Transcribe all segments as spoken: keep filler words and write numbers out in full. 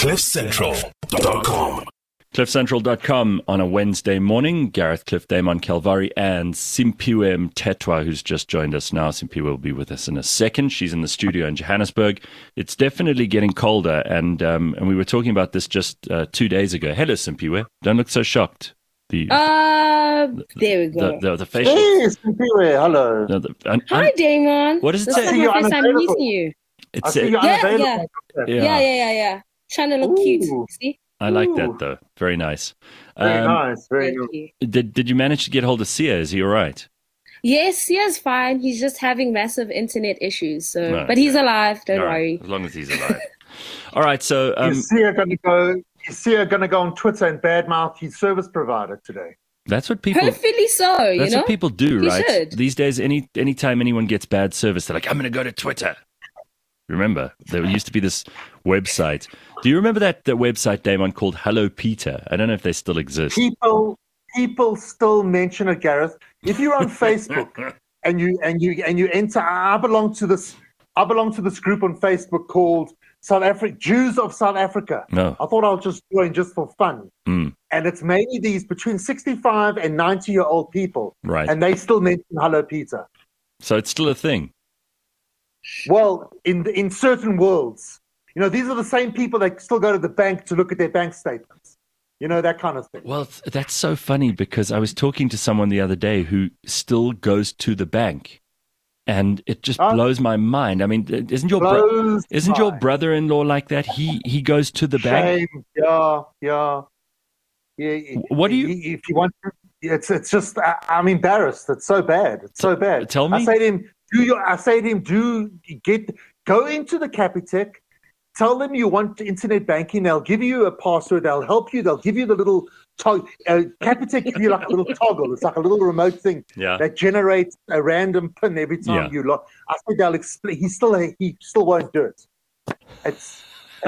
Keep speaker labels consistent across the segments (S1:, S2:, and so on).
S1: cliff central dot com.
S2: cliff central dot com on a Wednesday morning. Gareth Cliff, Damon Calvari, and Simphiwe Mthethwa, who's just joined us now. Simphiwe will be with us in a second. She's in the studio in Johannesburg. It's definitely getting colder, and um, and we were talking about this just uh, two days ago. Hello, Simphiwe. Don't look so shocked. The
S3: uh, there we go.
S2: The, the, the facial.
S4: Hey, Simphiwe. Hello.
S2: No, the, and,
S3: Hi, Damon.
S2: What does it
S3: this
S2: say?
S3: is my first time meeting you.
S4: I
S2: It's
S4: see
S2: a,
S4: you're
S3: Yeah,
S4: unavailable.
S3: yeah. Yeah, yeah, yeah, yeah. Trying to look
S4: Ooh.
S3: cute. See?
S2: I like
S4: Ooh.
S2: that though. Very nice.
S4: Very
S2: Um,
S4: nice. Very
S3: Thank
S4: nice.
S3: you.
S2: Did Did you manage to get hold of Sia? Is he all right?
S3: Yes, yes, fine. He's just having massive internet issues. So,
S2: No,
S3: but he's alive. Don't
S2: All right,
S3: worry.
S2: as long as he's alive. All right. So um,
S4: is Sia going to go? Is Sia going to go on Twitter and badmouth his service provider today?
S2: that's what people.
S3: Hopefully so. You
S2: That's
S3: know.
S2: what people do,
S3: He
S2: right?
S3: should.
S2: These days, any anytime anyone gets bad service, they're like, "I'm going to go to Twitter." Remember, there used to be this website. Do you remember that that website, Damon, called Hello Peter? I don't know if they still exist.
S4: People, people still mention it, Gareth. If you're on Facebook and you and you and you enter, I belong to this. I belong to this group on Facebook called South Africa Jews of South Africa.
S2: No.
S4: I thought I'll just join just for fun.
S2: Mm,
S4: And it's mainly these between sixty-five and ninety year old people,
S2: right.
S4: and they still mention Hello Peter.
S2: So it's still a thing.
S4: Well, in the, in certain worlds, you know, these are the same people that still go to the bank to look at their bank statements. You know, that kind of thing.
S2: Well, th- that's so funny because I was talking to someone the other day who still goes to the bank, and it just
S4: Oh.
S2: blows my mind. I mean, isn't your bro-
S4: Blows
S2: isn't your
S4: my
S2: brother-in-law like that? He he goes to the bank.
S4: shame. Yeah, yeah, yeah.
S2: What do you-
S4: If you want, to, it's it's just. I, I'm embarrassed. It's so bad. It's so bad.
S2: Tell me.
S4: I say to him, do your. I say to him, do get go into the Capitec. Tell them you want internet banking. They'll give you a password. They'll help you. They'll give you the little toggle. Uh, Capitec give you like a little toggle. It's like a little remote thing
S2: Yeah.
S4: that generates a random pin every time
S2: Yeah.
S4: you log. I think they'll explain. He still he still won't do it. It's,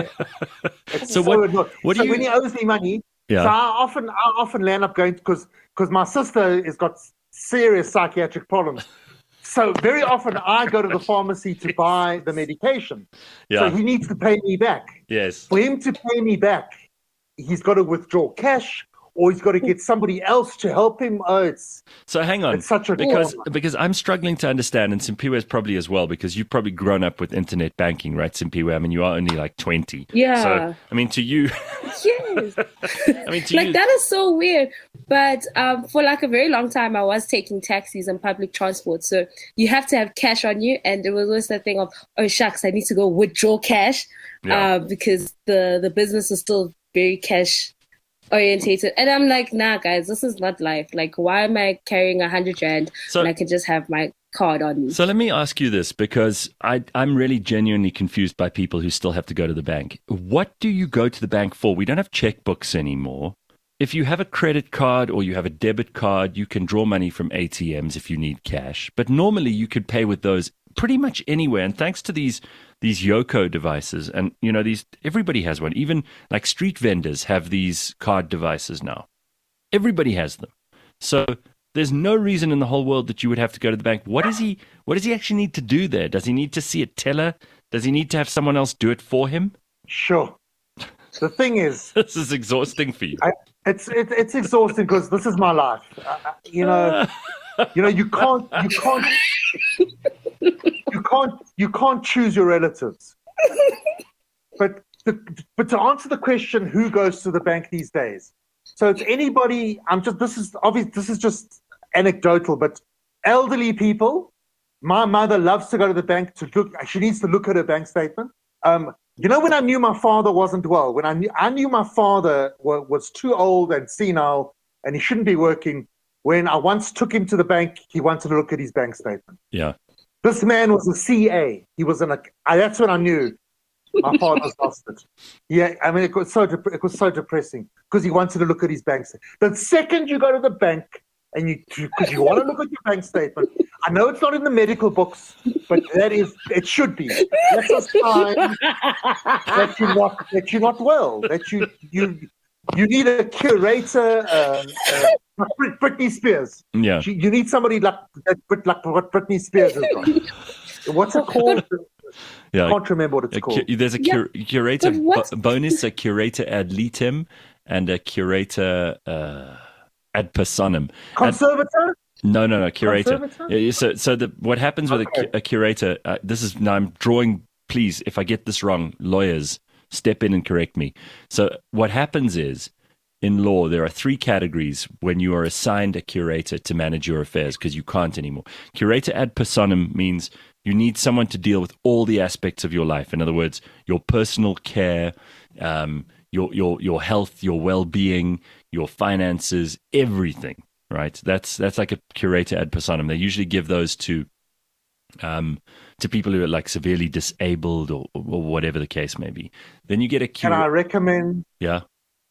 S4: it's
S2: So what-
S4: annoying.
S2: what do
S4: so
S2: you-
S4: when he owes me money,
S2: Yeah.
S4: so I often I often land up going because because my sister has got serious psychiatric problems. So very often I go to the pharmacy to buy the medication.
S2: Yeah.
S4: So he needs to pay me back.
S2: Yes.
S4: For him to pay me back, he's got to withdraw cash, or he's got to get somebody else to help him. Oh, it's
S2: So hang on,
S4: it's such a
S2: because because I'm struggling to understand, and Simphiwe is probably as well, because you've probably grown up with internet banking, right, Simphiwe? I mean, you are only like twenty.
S3: Yeah.
S2: So I mean, to you,
S3: Yes.
S2: I mean, to
S3: like
S2: you,
S3: that is so weird. But um, for like a very long time, I was taking taxis and public transport. So you have to have cash on you, and it was always the thing of, oh shucks, I need to go withdraw cash,
S2: Yeah.
S3: uh, because the the business is still very cash orientated. And I'm like, nah, guys, this is not life. Like, why am I carrying a hundred rand
S2: So-
S3: when I can just have my card on me?
S2: So let me ask you this, because I, I'm really genuinely confused by people who still have to go to the bank. What do you go to the bank for? We don't have checkbooks anymore. If you have a credit card or you have a debit card, you can draw money from A T Ms if you need cash. But normally you could pay with those pretty much anywhere. And thanks to these these Yoko devices, and you know, these everybody has one. Even like street vendors have these card devices now. Everybody has them. So there's no reason in the whole world that you would have to go to the bank. What does he what does he actually need to do there? Does he need to see a teller? Does he need to have someone else do it for him?
S4: sure. The thing is,
S2: This is exhausting for you.
S4: I, it's it, it's exhausting because this is my life. Uh, you know, you know, you can't you can't you can't you can't choose your relatives. But the, but to answer the question, who goes to the bank these days? So it's anybody. I'm just this is obvious. This is just anecdotal, but elderly people. My mother loves to go to the bank to look. She needs to look at her bank statement. Um, you know, when I knew my father wasn't well, when I knew I knew my father was, was too old and senile, and he shouldn't be working. When I once took him to the bank, he wanted to look at his bank statement.
S2: Yeah.
S4: This man was a C A. He was an. I, that's when I knew my father's lost it. Yeah, I mean, it was so dep- it was so depressing because he wanted to look at his bank statement. The second you go to the bank and you because you want to look at your bank statement, I know it's not in the medical books, but that is it should be. That's a sign that you're not that you're not well. That you you you need a curator. Uh, uh, like Brit- Britney Spears.
S2: Yeah.
S4: You, you need somebody like that, Brit- like what Britney Spears has got. What's it called?
S2: Yeah,
S4: Can't remember what it's
S2: a
S4: called.
S2: cu- there's a
S3: Yeah,
S2: cur- curator
S3: but what's-
S2: bo- bonus, a curator ad litem, and a curator uh, ad personam. Ad-
S4: Conservator?
S2: no, no, no, curator.
S4: Conservator?
S2: Yeah, so, so the, what happens with a,
S4: Okay.
S2: cu- a curator? Uh, this is now I'm drawing. Please, if I get this wrong, lawyers step in and correct me. So what happens is, in law, there are three categories when you are assigned a curator to manage your affairs because you can't anymore. Curator ad personam means you need someone to deal with all the aspects of your life. In other words, your personal care, um, your your your health, your well-being, your finances, everything. Right? That's that's like a curator ad personam. They usually give those to um, to people who are like severely disabled or, or whatever the case may be. Then you get a
S4: Can I
S2: curator.
S4: recommend?
S2: Yeah.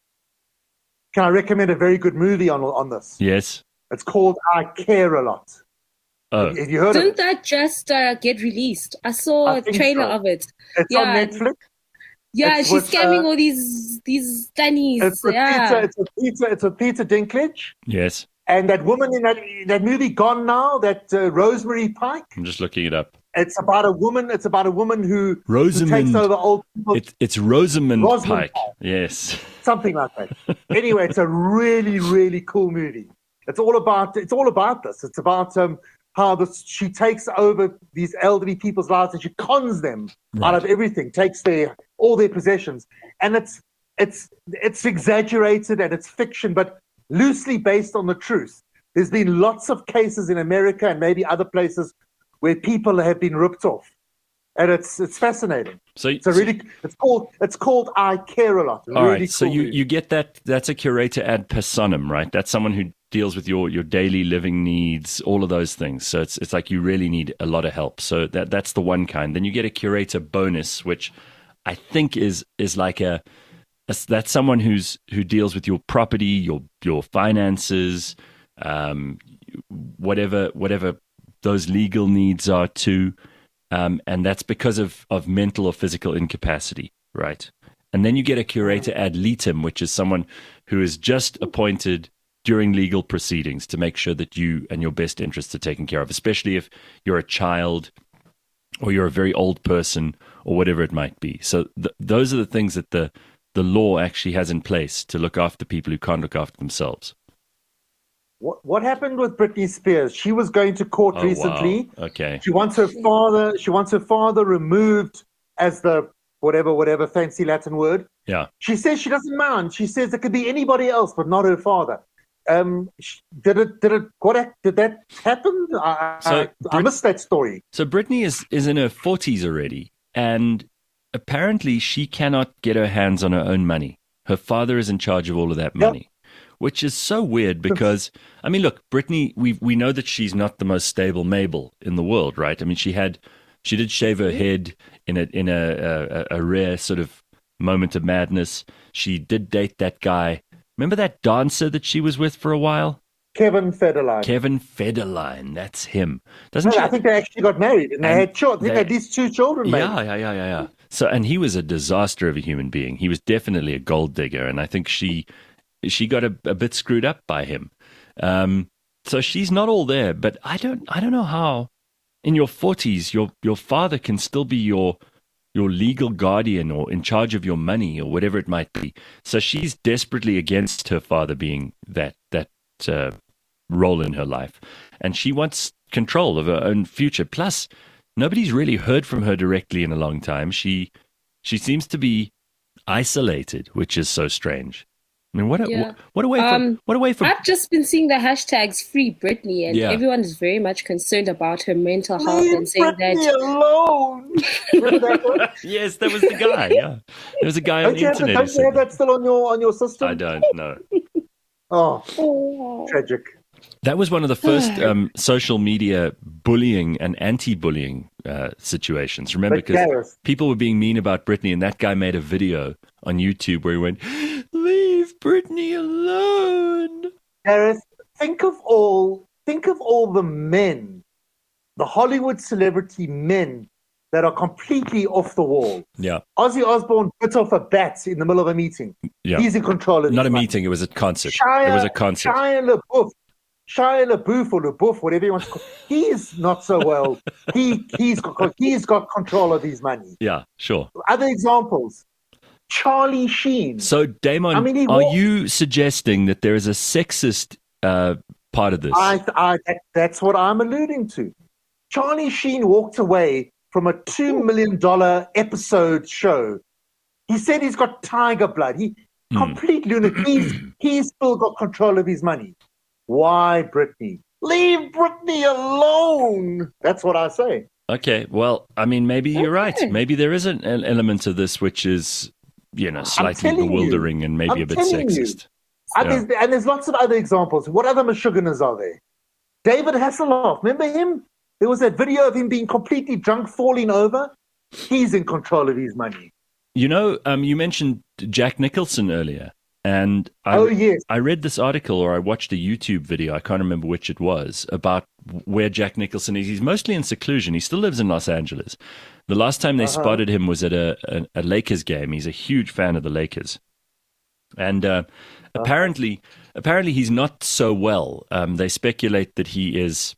S4: Can I recommend a very good movie on on this?
S2: Yes.
S4: It's called I Care a Lot.
S2: Oh.
S4: Have you heard of
S3: Didn't
S4: it?
S3: that just uh, get released? I saw
S4: I
S3: a
S4: think
S3: trailer
S4: so.
S3: of it.
S4: It's
S3: Yeah.
S4: on Netflix.
S3: Yeah,
S4: It's
S3: she's
S4: with,
S3: scamming
S4: uh,
S3: all these these stannies.
S4: It's with
S3: Yeah.
S4: Peter. It's with Peter. It's with Peter Dinklage
S2: Yes.
S4: and that woman in that that movie Gone Now. That uh, Rosemary Pike.
S2: I'm just looking it up.
S4: It's about a woman. It's about a woman who, who
S2: Rosamund.
S4: takes over old people.
S2: It, it's Rosamund,
S4: Rosamund
S2: Pike.
S4: Pike.
S2: Yes.
S4: Something like that. Anyway, it's a really, really cool movie. It's all about it's all about this. It's about um, how this, she takes over these elderly people's lives and she cons them
S2: Right.
S4: out of everything, takes their all their possessions, and it's it's it's exaggerated and it's fiction, but loosely based on the truth. There's been lots of cases in America and maybe other places where people have been ripped off, and it's it's fascinating.
S2: So,
S4: It's a really it's called it's called I Care a Lot.
S2: all
S4: Really
S2: right. So
S4: cool
S2: you,
S4: movie.
S2: you get that. That's a curator ad personam, right? That's someone who deals with your, your daily living needs, all of those things. So it's it's like you really need a lot of help. So that that's the one kind. Then you get a curator bonus, which I think is is like a, a that's someone who's who deals with your property, your your finances, um, whatever whatever those legal needs are too. Um, and that's because of, of mental or physical incapacity, right? And then you get a curator ad litem, which is someone who is just appointed during legal proceedings to make sure that you and your best interests are taken care of, especially if you're a child or you're a very old person or whatever it might be. So th- those are the things that the, the law actually has in place to look after people who can't look after themselves.
S4: What what happened with Britney Spears? She was going to court
S2: Oh,
S4: recently.
S2: wow. Okay.
S4: She wants her father. She wants her father removed as the whatever whatever fancy Latin word.
S2: Yeah.
S4: She says she doesn't mind. She says it could be anybody else, but not her father. Um, sh- did it? Did it? What ac- did that happen? I,
S2: So,
S4: I, I
S2: Brit-
S4: missed that story.
S2: So Brittany is, is in her forties already, and apparently she cannot get her hands on her own money. Her father is in charge of all of that
S4: Yep.
S2: money, which is so weird because, I mean, look, Brittany, we we know that she's not the most stable Mabel in the world, right? I mean, she had, she did shave her head in a in a, a, a rare sort of moment of madness. She did date that guy. Remember that dancer that she was with for a while?
S4: Kevin Federline.
S2: Kevin Federline, that's him. Doesn't
S4: No,
S2: she?
S4: I think they actually got married and they
S2: And
S4: had children. I think
S2: they-
S4: they had these two children. Maybe.
S2: Yeah, yeah, yeah, yeah, yeah. So, and he was a disaster of a human being. He was definitely a gold digger, and I think she she got a, a bit screwed up by him. Um, so she's not all there. But I don't, I don't know how. In your forties, your your father can still be your your legal guardian or in charge of your money or whatever it might be. So she's desperately against her father being that that uh, role in her life, and she wants control of her own future. Plus, nobody's really heard from her directly in a long time. She she seems to be isolated, which is so strange. I mean, what a
S3: Yeah.
S2: what a way for
S3: Um,
S2: what a way for
S3: I've just been seeing the hashtags Free Britney, and
S2: Yeah.
S3: everyone is very much concerned about her mental health
S4: Leave
S3: and saying
S4: Britney
S3: that.
S4: alone. Remember that one?
S2: yes, that was the guy. Yeah, there was a guy on
S4: Don't
S2: the
S4: you, have,
S2: internet. who
S4: don't you
S2: said
S4: have that still on your on your
S2: that.
S4: system?
S2: I don't know.
S4: Oh,
S3: Oh.
S4: tragic.
S2: That was one of the first um, social media bullying and anti-bullying uh, situations. Remember,
S4: But
S2: because
S4: Gareth,
S2: people were being mean about Britney, and that guy made a video on YouTube where he went, "Leave Britney alone."
S4: Gareth, think of all think of all the men, the Hollywood celebrity men that are completely off the wall.
S2: Yeah,
S4: Ozzy Osbourne bit off a bat in the middle of a meeting.
S2: yeah.
S4: He's in control of
S2: Not a
S4: his life.
S2: meeting; it was a concert.
S4: Shia,
S2: it was a concert.
S4: Shia LaBeouf Shia LaBeouf or LaBeouf, whatever you want to call, he's not so well. He he's got he's got control of his money.
S2: Yeah, sure.
S4: Other examples, Charlie Sheen.
S2: So, Damon,
S4: I mean, he
S2: are
S4: walked-
S2: you suggesting that there is a sexist uh, part of this?
S4: I, I that, that's what I'm alluding to. Charlie Sheen walked away from a two million dollar episode show. He said he's got tiger blood. He
S2: Hmm.
S4: complete lunatic. He's he's still got control of his money. Why, Britney? Leave Britney alone. That's what I say.
S2: Okay, well, I mean, maybe you're right.
S3: Okay.
S2: Maybe there is an, an element of this which is, you know, slightly
S4: telling you.
S2: bewildering and maybe
S4: I'm
S2: a bit
S4: telling you.
S2: sexist.
S4: And,
S2: Yeah.
S4: there's, and there's lots of other examples. What other Meshuggahs are there? David Hasselhoff, remember him? There was that video of him being completely drunk, falling over. He's in control of his money.
S2: You know, um, you mentioned Jack Nicholson earlier, and I,
S4: Oh, yes.
S2: I read this article or I watched a YouTube video, I can't remember which it was, about where Jack Nicholson is. He's mostly in seclusion. He still lives in Los Angeles. The last time they
S4: Uh-huh.
S2: spotted him was at a, a, a Lakers game. He's a huge fan of the Lakers. And uh, apparently, apparently he's not so well. Um, they speculate that he is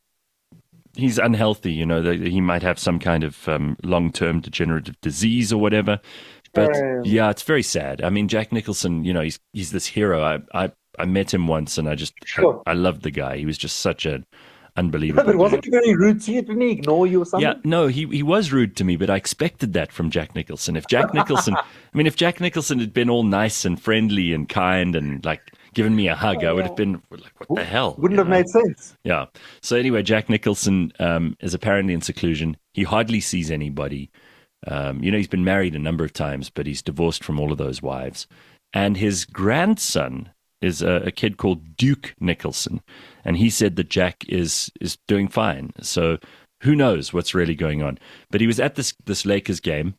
S2: he's unhealthy. You know, that he might have some kind of um, long-term degenerative disease or whatever. But
S4: Um.
S2: yeah, it's very sad. I mean, Jack Nicholson, you know, he's he's this hero. I I, I met him once, and I just
S4: Sure.
S2: I, I loved the guy. He was just such an
S4: No,
S2: unbelievable.
S4: but wasn't
S2: dude.
S4: he very rude to you? Didn't he ignore you or something?
S2: Yeah, no, he he was rude to me, but I expected that from Jack Nicholson. If Jack Nicholson, I mean, if Jack Nicholson had been all nice and friendly and kind and like given me a hug, I would have been like, what the hell?
S4: Wouldn't
S2: you
S4: have
S2: know?
S4: made sense.
S2: Yeah. So anyway, Jack Nicholson um, is apparently in seclusion. He hardly sees anybody. Um, you know, he's been married a number of times, but he's divorced from all of those wives. And his grandson is a, a kid called Duke Nicholson, and he said that Jack is is doing fine. So who knows what's really going on? But he was at this this Lakers game.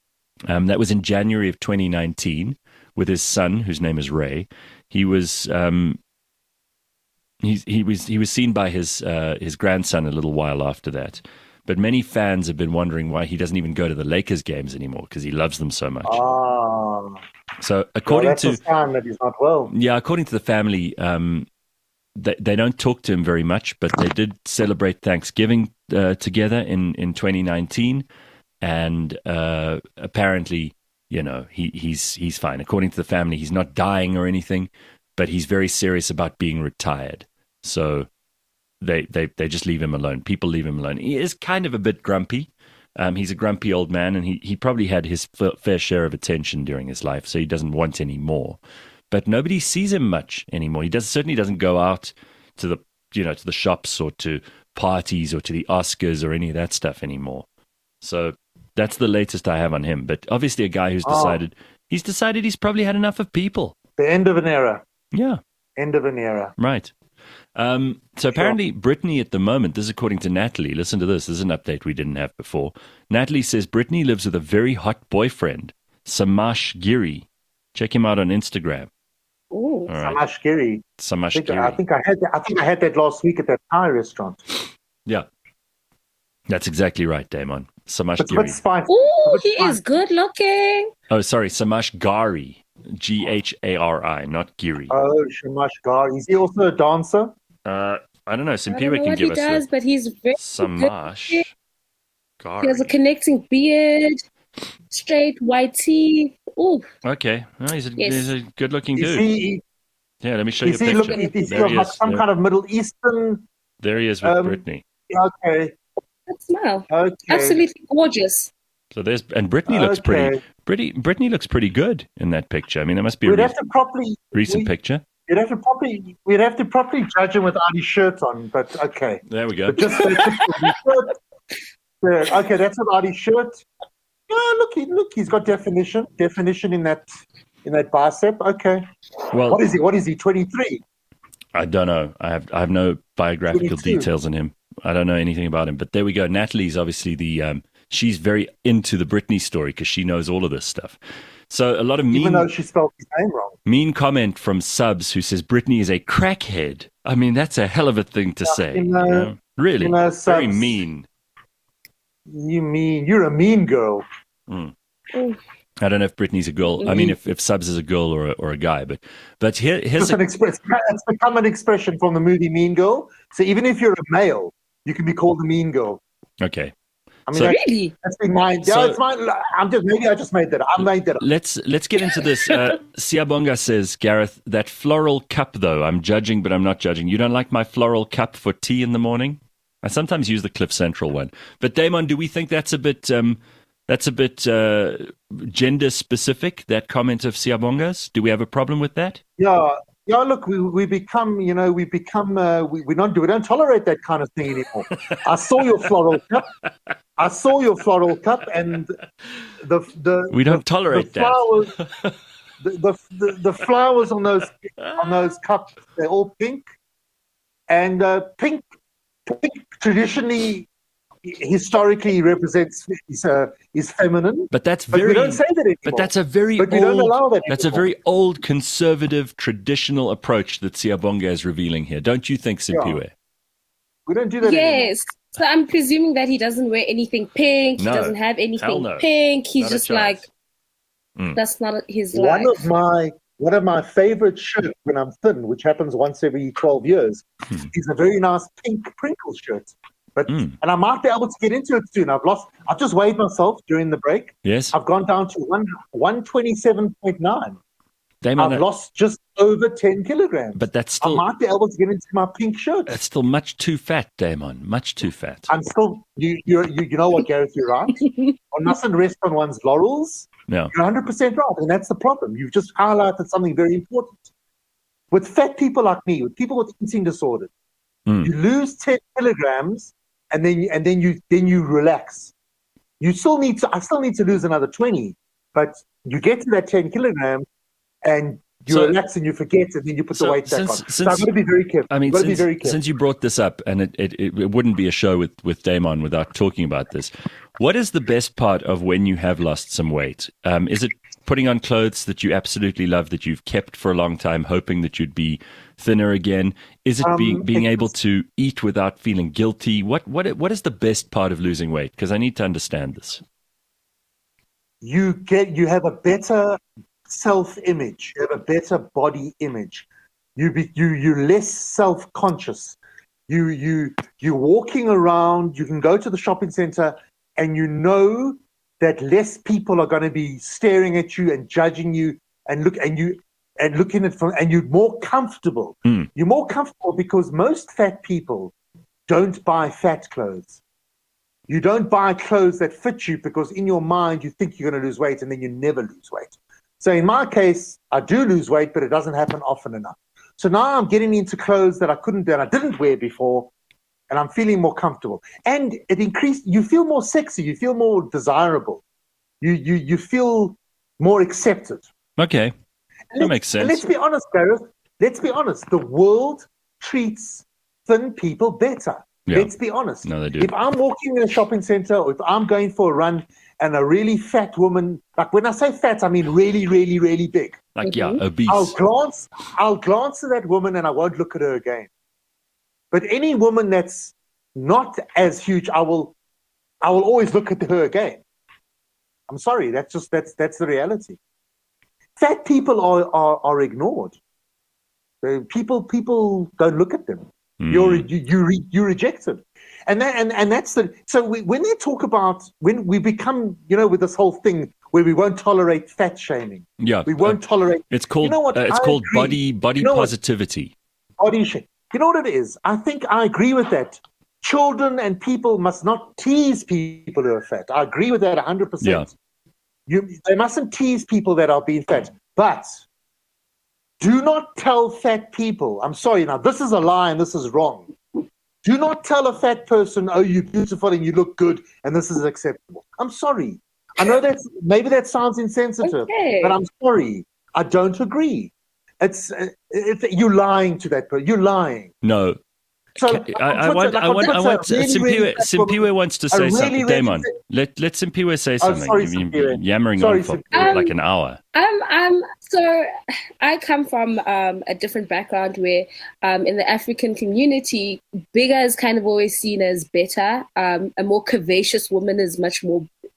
S2: Um, that was in January of twenty nineteen with his son, whose name is Ray. He was um, he he was he was seen by his uh, his grandson a little while after that. But many fans have been wondering why he doesn't even go to the Lakers games anymore because he loves them so much.
S4: Ah,
S2: So
S4: well,
S2: according
S4: that's
S2: to
S4: a sign that he's not well.
S2: yeah, according to the family, um, they they don't talk to him very much, but they did celebrate Thanksgiving uh, together in in twenty nineteen, and uh, apparently, you know, he he's he's fine. According to the family, he's not dying or anything, but he's very serious about being retired. So they they they just leave him alone. People leave him alone. He is kind of a bit grumpy. Um, he's a grumpy old man, and he, he probably had his f- fair share of attention during his life, so he doesn't want any more. But nobody sees him much anymore. He does certainly doesn't go out to the you know to the shops or to parties or to the Oscars or any of that stuff anymore. So that's the latest I have on him. But obviously, a guy who's
S4: Oh.
S2: decided he's decided he's probably had enough of people.
S4: The end of an era.
S2: Yeah,
S4: End of an era.
S2: right. Um, so apparently, Brittany at the moment, this is according to Natalie. Listen to this. This is an update we didn't have before. Natalie says Brittany lives with a very hot boyfriend, Samash Giri. Check him out on Instagram.
S3: Ooh.
S2: All right,
S4: Samash Giri. I
S2: Samash
S4: think,
S2: Giri.
S4: I think I had that, I think I had that last week at that Thai restaurant.
S2: Yeah, that's exactly right, Damon. Samash
S4: But,
S2: Giri.
S4: but it's fine.
S3: Ooh,
S4: But
S3: he
S4: it's fine.
S3: is good looking.
S2: Oh, sorry, Samash Gari, G H A R I, not Giri.
S4: Oh, Shamash Giri. Is he also a dancer?
S2: Uh, I don't know.
S3: I don't
S2: Simpiwe
S3: know
S2: can
S3: what he
S2: give us
S3: does,
S2: a
S3: but he's very
S2: Samash
S3: He has a
S2: Gari.
S3: connecting beard, straight white teeth. Ooh,
S2: Okay, well, he's, a,
S3: Yes.
S2: he's a good-looking
S4: Is
S2: dude.
S4: he,
S2: Yeah, let me show you a
S4: is he,
S2: picture.
S4: looking, is he
S2: There he
S4: like
S2: is.
S4: some
S2: There-
S4: kind of Middle Eastern?
S2: There he is with
S4: Um,
S2: Brittany.
S4: Okay,
S3: that smile.
S4: okay.
S3: Absolutely gorgeous.
S2: So there's and Brittany looks pretty.
S4: Okay.
S2: Brittany Brittany looks pretty good in that picture. I mean, that must be a
S4: We'd
S2: re-
S4: have to properly,
S2: recent
S4: we-
S2: picture.
S4: we'd have to properly, we'd have to properly judge him without his shirt on. But okay,
S2: There we go.
S4: but just that's his shirt. Yeah, okay, that's without his shirt. Yeah, look, he, look, he's got definition, definition in that, in that bicep. Okay,
S2: Well,
S4: what is he? What is he? Twenty-three.
S2: I don't know. I have I have no biographical
S4: twenty-two.
S2: details on him. I don't know anything about him. But there we go. Natalie's obviously the um, she's very into the Britney story because she knows all of this stuff. So a lot of
S4: Even
S2: mean
S4: though she spelled his name wrong.
S2: mean comment from subs who says Britney is a crackhead. I mean, that's a hell of a thing to say.
S4: you know-
S2: you know? Really,
S4: you know,
S2: very
S4: subs-
S2: mean.
S4: You mean you're a mean girl?
S2: Mm.
S3: Ooh.
S2: I don't know if Brittany's a girl. I mean, if, if Subs is a girl or a, or a guy, but but here, here's
S4: It's,
S2: a,
S4: an express, it's become an expression from the movie Mean Girl. So even if you're a male, you can be called a mean girl.
S2: okay.
S4: I mean,
S2: So-
S4: that's,
S3: Really?
S4: that's been mine. Yeah,
S2: So-
S4: it's mine. I'm just maybe I just made that up. I made that up.
S2: Let's let's get into this. Uh, Siabonga says, Gareth, that floral cup though. I'm judging, but I'm not judging. You don't like my floral cup for tea in the morning? I sometimes use the Cliff Central one. But Damon, do we think that's a bit um, that's a bit uh, gender specific? That comment of Siabonga's? Do we have a problem with that?
S4: Yeah, yeah. Look, we we become, you know, we become, uh, we we don't do, we don't tolerate that kind of thing anymore. I saw your floral cup. I saw your floral cup, and the the
S2: We don't
S4: the,
S2: tolerate
S4: the
S2: that.
S4: flowers, the, the the the flowers on those on those cups, they're all pink, and uh, pink pink traditionally, historically represents is uh, is feminine.
S2: But that's
S4: But
S2: very.
S4: we don't say that anymore.
S2: But that's a very
S4: But we don't
S2: old.
S4: allow that
S2: That's a
S4: anymore.
S2: very old, conservative, traditional approach that Siabonga is revealing here. Don't you think, Simpiwe?
S4: We don't do that anymore.
S3: Yes. So I'm presuming that he doesn't wear anything pink.
S2: No.
S3: He doesn't have
S2: Hell
S3: anything
S2: no.
S3: pink. He's
S2: Not a
S3: just
S2: chance.
S3: like,
S2: Mm.
S3: that's not his
S4: One
S3: life.
S4: of my one of my favorite shirts when I'm thin, which happens once every twelve years,
S2: Hmm.
S4: is a very nice pink Pringle shirt. But
S2: Mm.
S4: and I might be able to get into it soon. I've lost. I've just weighed myself during the break.
S2: Yes,
S4: I've gone down to one one twenty seven point nine.
S2: Damon.
S4: I've
S2: that-
S4: lost just over ten kilograms.
S2: but that's
S4: I
S2: still
S4: might be able to get into my pink shirt.
S2: that's still much too fat, Damon. Much too fat.
S4: I'm still. You you you, you know what, Gareth? You're right. One mustn't rest on one's laurels.
S2: No.
S4: You're one hundred percent right, and that's the problem. You've just highlighted something very important. With fat people like me, with people with eating disorders,
S2: Mm.
S4: you lose ten kilograms, and then you, and then you then you relax. You still need to. I still need to lose another twenty, but you get to that ten kilograms, and you
S2: So-
S4: relax and you forget, and then you put
S2: so
S4: the weight back
S2: since-
S4: on. so
S2: since-
S4: I've got to be very careful.
S2: I mean,
S4: got to be
S2: since,
S4: very careful.
S2: since you brought this up, and it, it, it, it wouldn't be a show with, with Damon without talking about this. What is the best part of when you have lost some weight? Um, is it putting on clothes that you absolutely love, that you've kept for a long time, hoping that you'd be thinner again? Is it
S4: Um,
S2: being being
S4: it's-
S2: able to eat without feeling guilty? What what what is the best part of losing weight? Because I need to understand this.
S4: you get you have a better self-image, you have a better body image. You be you you're less self-conscious. You you you're walking around. You can go to the shopping center, and you know that less people are going to be staring at you and judging you, and look and you and looking at from and you're more comfortable.
S2: Mm.
S4: You're more comfortable because most fat people don't buy fat clothes. You don't buy clothes that fit you because in your mind you think you're going to lose weight and then you never lose weight. So in my case, I do lose weight, but it doesn't happen often enough. So now I'm getting into clothes that I couldn't that I didn't wear before, and I'm feeling more comfortable. And it increased. You feel more sexy. You feel more desirable. You you you feel more accepted.
S2: Okay,
S4: And
S2: that
S4: let's-
S2: makes
S4: and
S2: sense.
S4: let's be honest, Gareth. Let's be honest. The world treats thin people better.
S2: Yeah.
S4: Let's be honest.
S2: No, they do.
S4: If I'm walking in a shopping center or if I'm going for a run and a really fat woman, like when I say fat, I mean really, really, really big.
S2: Like yeah,
S3: Mhm.
S2: obese.
S4: I'll glance, I'll glance at that woman and I won't look at her again. But any woman that's not as huge, I will, I will always look at her again. I'm sorry, that's just that's that's the reality. Fat people are are, are ignored. The people people don't look at them.
S2: Mm.
S4: You're you you re, you rejected, and that and, and that's the so we, when they talk about when we become you know with this whole thing where we won't tolerate fat shaming,
S2: yeah,
S4: we won't tolerate
S2: It's called.
S4: You know what?
S2: uh, it's
S4: I
S2: called
S4: agree.
S2: body body
S4: You know what?
S2: positivity.
S4: body shame. You know what it is? I think I agree with that. Children and people must not tease people who are fat. I agree with that one hundred
S2: Yeah.
S4: percent. You they mustn't tease people that are being fat, but do not tell fat people. I'm sorry. Now this is a lie and this is wrong. Do not tell a fat person, "Oh, you're beautiful and you look good, and this is acceptable." I'm sorry. I know that maybe that sounds insensitive,
S3: Okay.
S4: but I'm sorry. I don't agree. It's, uh, it's you're lying to that person. You're lying.
S2: No,
S4: So
S2: I, I
S4: on
S2: want,
S4: Twitter-
S2: I
S4: like
S2: want,
S4: on
S2: I
S4: Twitter,
S2: want.
S4: really,
S2: Simpiwe,
S4: really fat woman-
S2: Simpiwe wants to
S4: a
S2: say
S4: really,
S2: something.
S4: really
S2: Damon,
S4: fat-
S2: let let Simpiwe say
S4: Oh,
S2: something.
S4: sorry,
S2: You've been
S4: Simpiwe.
S2: yammering
S4: Sorry,
S2: on for
S3: Simpiwe.
S2: like an hour.
S3: Um, um, so I come from um, a different background where um, in the African community, bigger is kind of always seen as better. Um, a more curvaceous woman is much more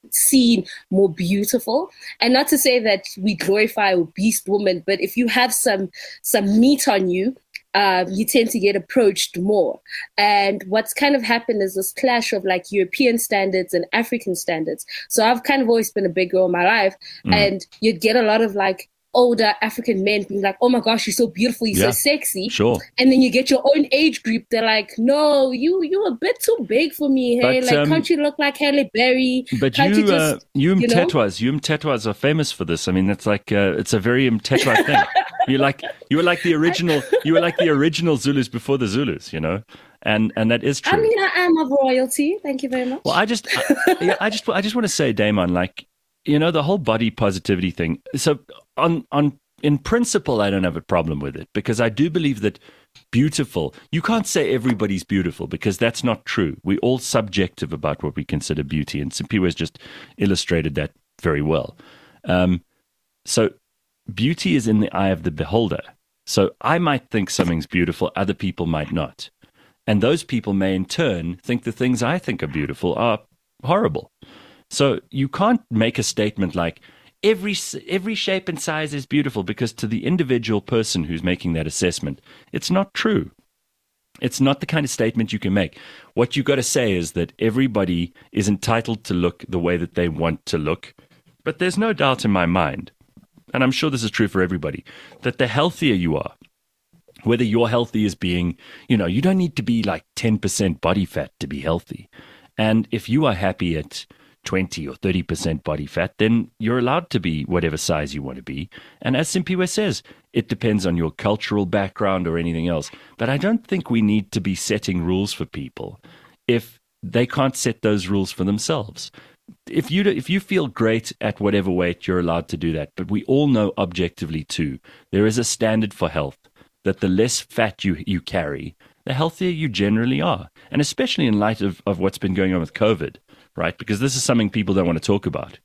S3: seen more beautiful. And not to say that we glorify obese women, but if you have some some meat on you, um, you tend to get approached more. And what's kind of happened is this clash of like European standards and African standards. So I've kind of always been a big girl in my life, mm. and you'd get a lot of like older African men being like, oh my gosh, you're so beautiful, you're
S2: yeah,
S3: so sexy.
S2: Sure.
S3: And then you get your own age group, they're like, no, you, you're a bit too big for me. Hey, but, like, um, can't you look like Halle Berry?
S2: But
S3: can't
S2: you,
S3: you, just,
S2: uh, you
S3: you know?
S2: Mtetwas, you Mtetwas are famous for this. I mean, it's like, uh, it's a very Mtetwa thing. You're like, you were like the original, you were like the original Zulus before the Zulus, you know? And, and that is true.
S3: I mean, I am of royalty. Thank you very much.
S2: Well, I just, I, yeah, I just, I just want to say, Damon, like, you know, the whole body positivity thing. So on, on, in principle, I don't have a problem with it because I do believe that beautiful, you can't say everybody's beautiful because that's not true. We're all subjective about what we consider beauty, and Simpiwe has just illustrated that very well. Um, so beauty is in the eye of the beholder. So I might think something's beautiful, other people might not. And those people may in turn think the things I think are beautiful are horrible. So you can't make a statement like, Every every shape and size is beautiful, because to the individual person who's making that assessment, it's not true. It's not the kind of statement you can make. What you got to say is that everybody is entitled to look the way that they want to look. But there's no doubt in my mind, and I'm sure this is true for everybody, that the healthier you are, whether your healthy is being, you know, you don't need to be like ten percent body fat to be healthy. And if you are happy at twenty or thirty percent body fat, then you're allowed to be whatever size you want to be. And as Simpiwe says, it depends on your cultural background or anything else. But I don't think we need to be setting rules for people if they can't set those rules for themselves. If you if you feel great at whatever weight, you're allowed to do that. But we all know objectively too, there is a standard for health, that the less fat you, you carry, the healthier you generally are. And especially in light of, of what's been going on with COVID, right? Because this is something people don't want to talk about,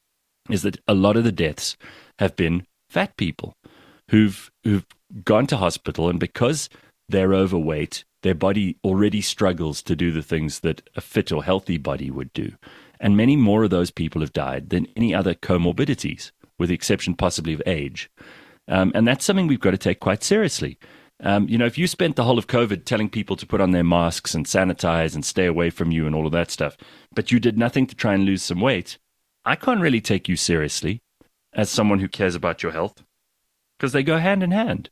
S2: is that a lot of the deaths have been fat people who've who've gone to hospital, and because they're overweight, their body already struggles to do the things that a fit or healthy body would do. And many more of those people have died than any other comorbidities, with the exception possibly of age. Um, and that's something we've got to take quite seriously. Um, you know, if you spent the whole of COVID telling people to put on their masks and sanitize and stay away from you and all of that stuff, but you did nothing to try and lose some weight, I can't really take you seriously as someone who cares about your health, because they go hand in hand.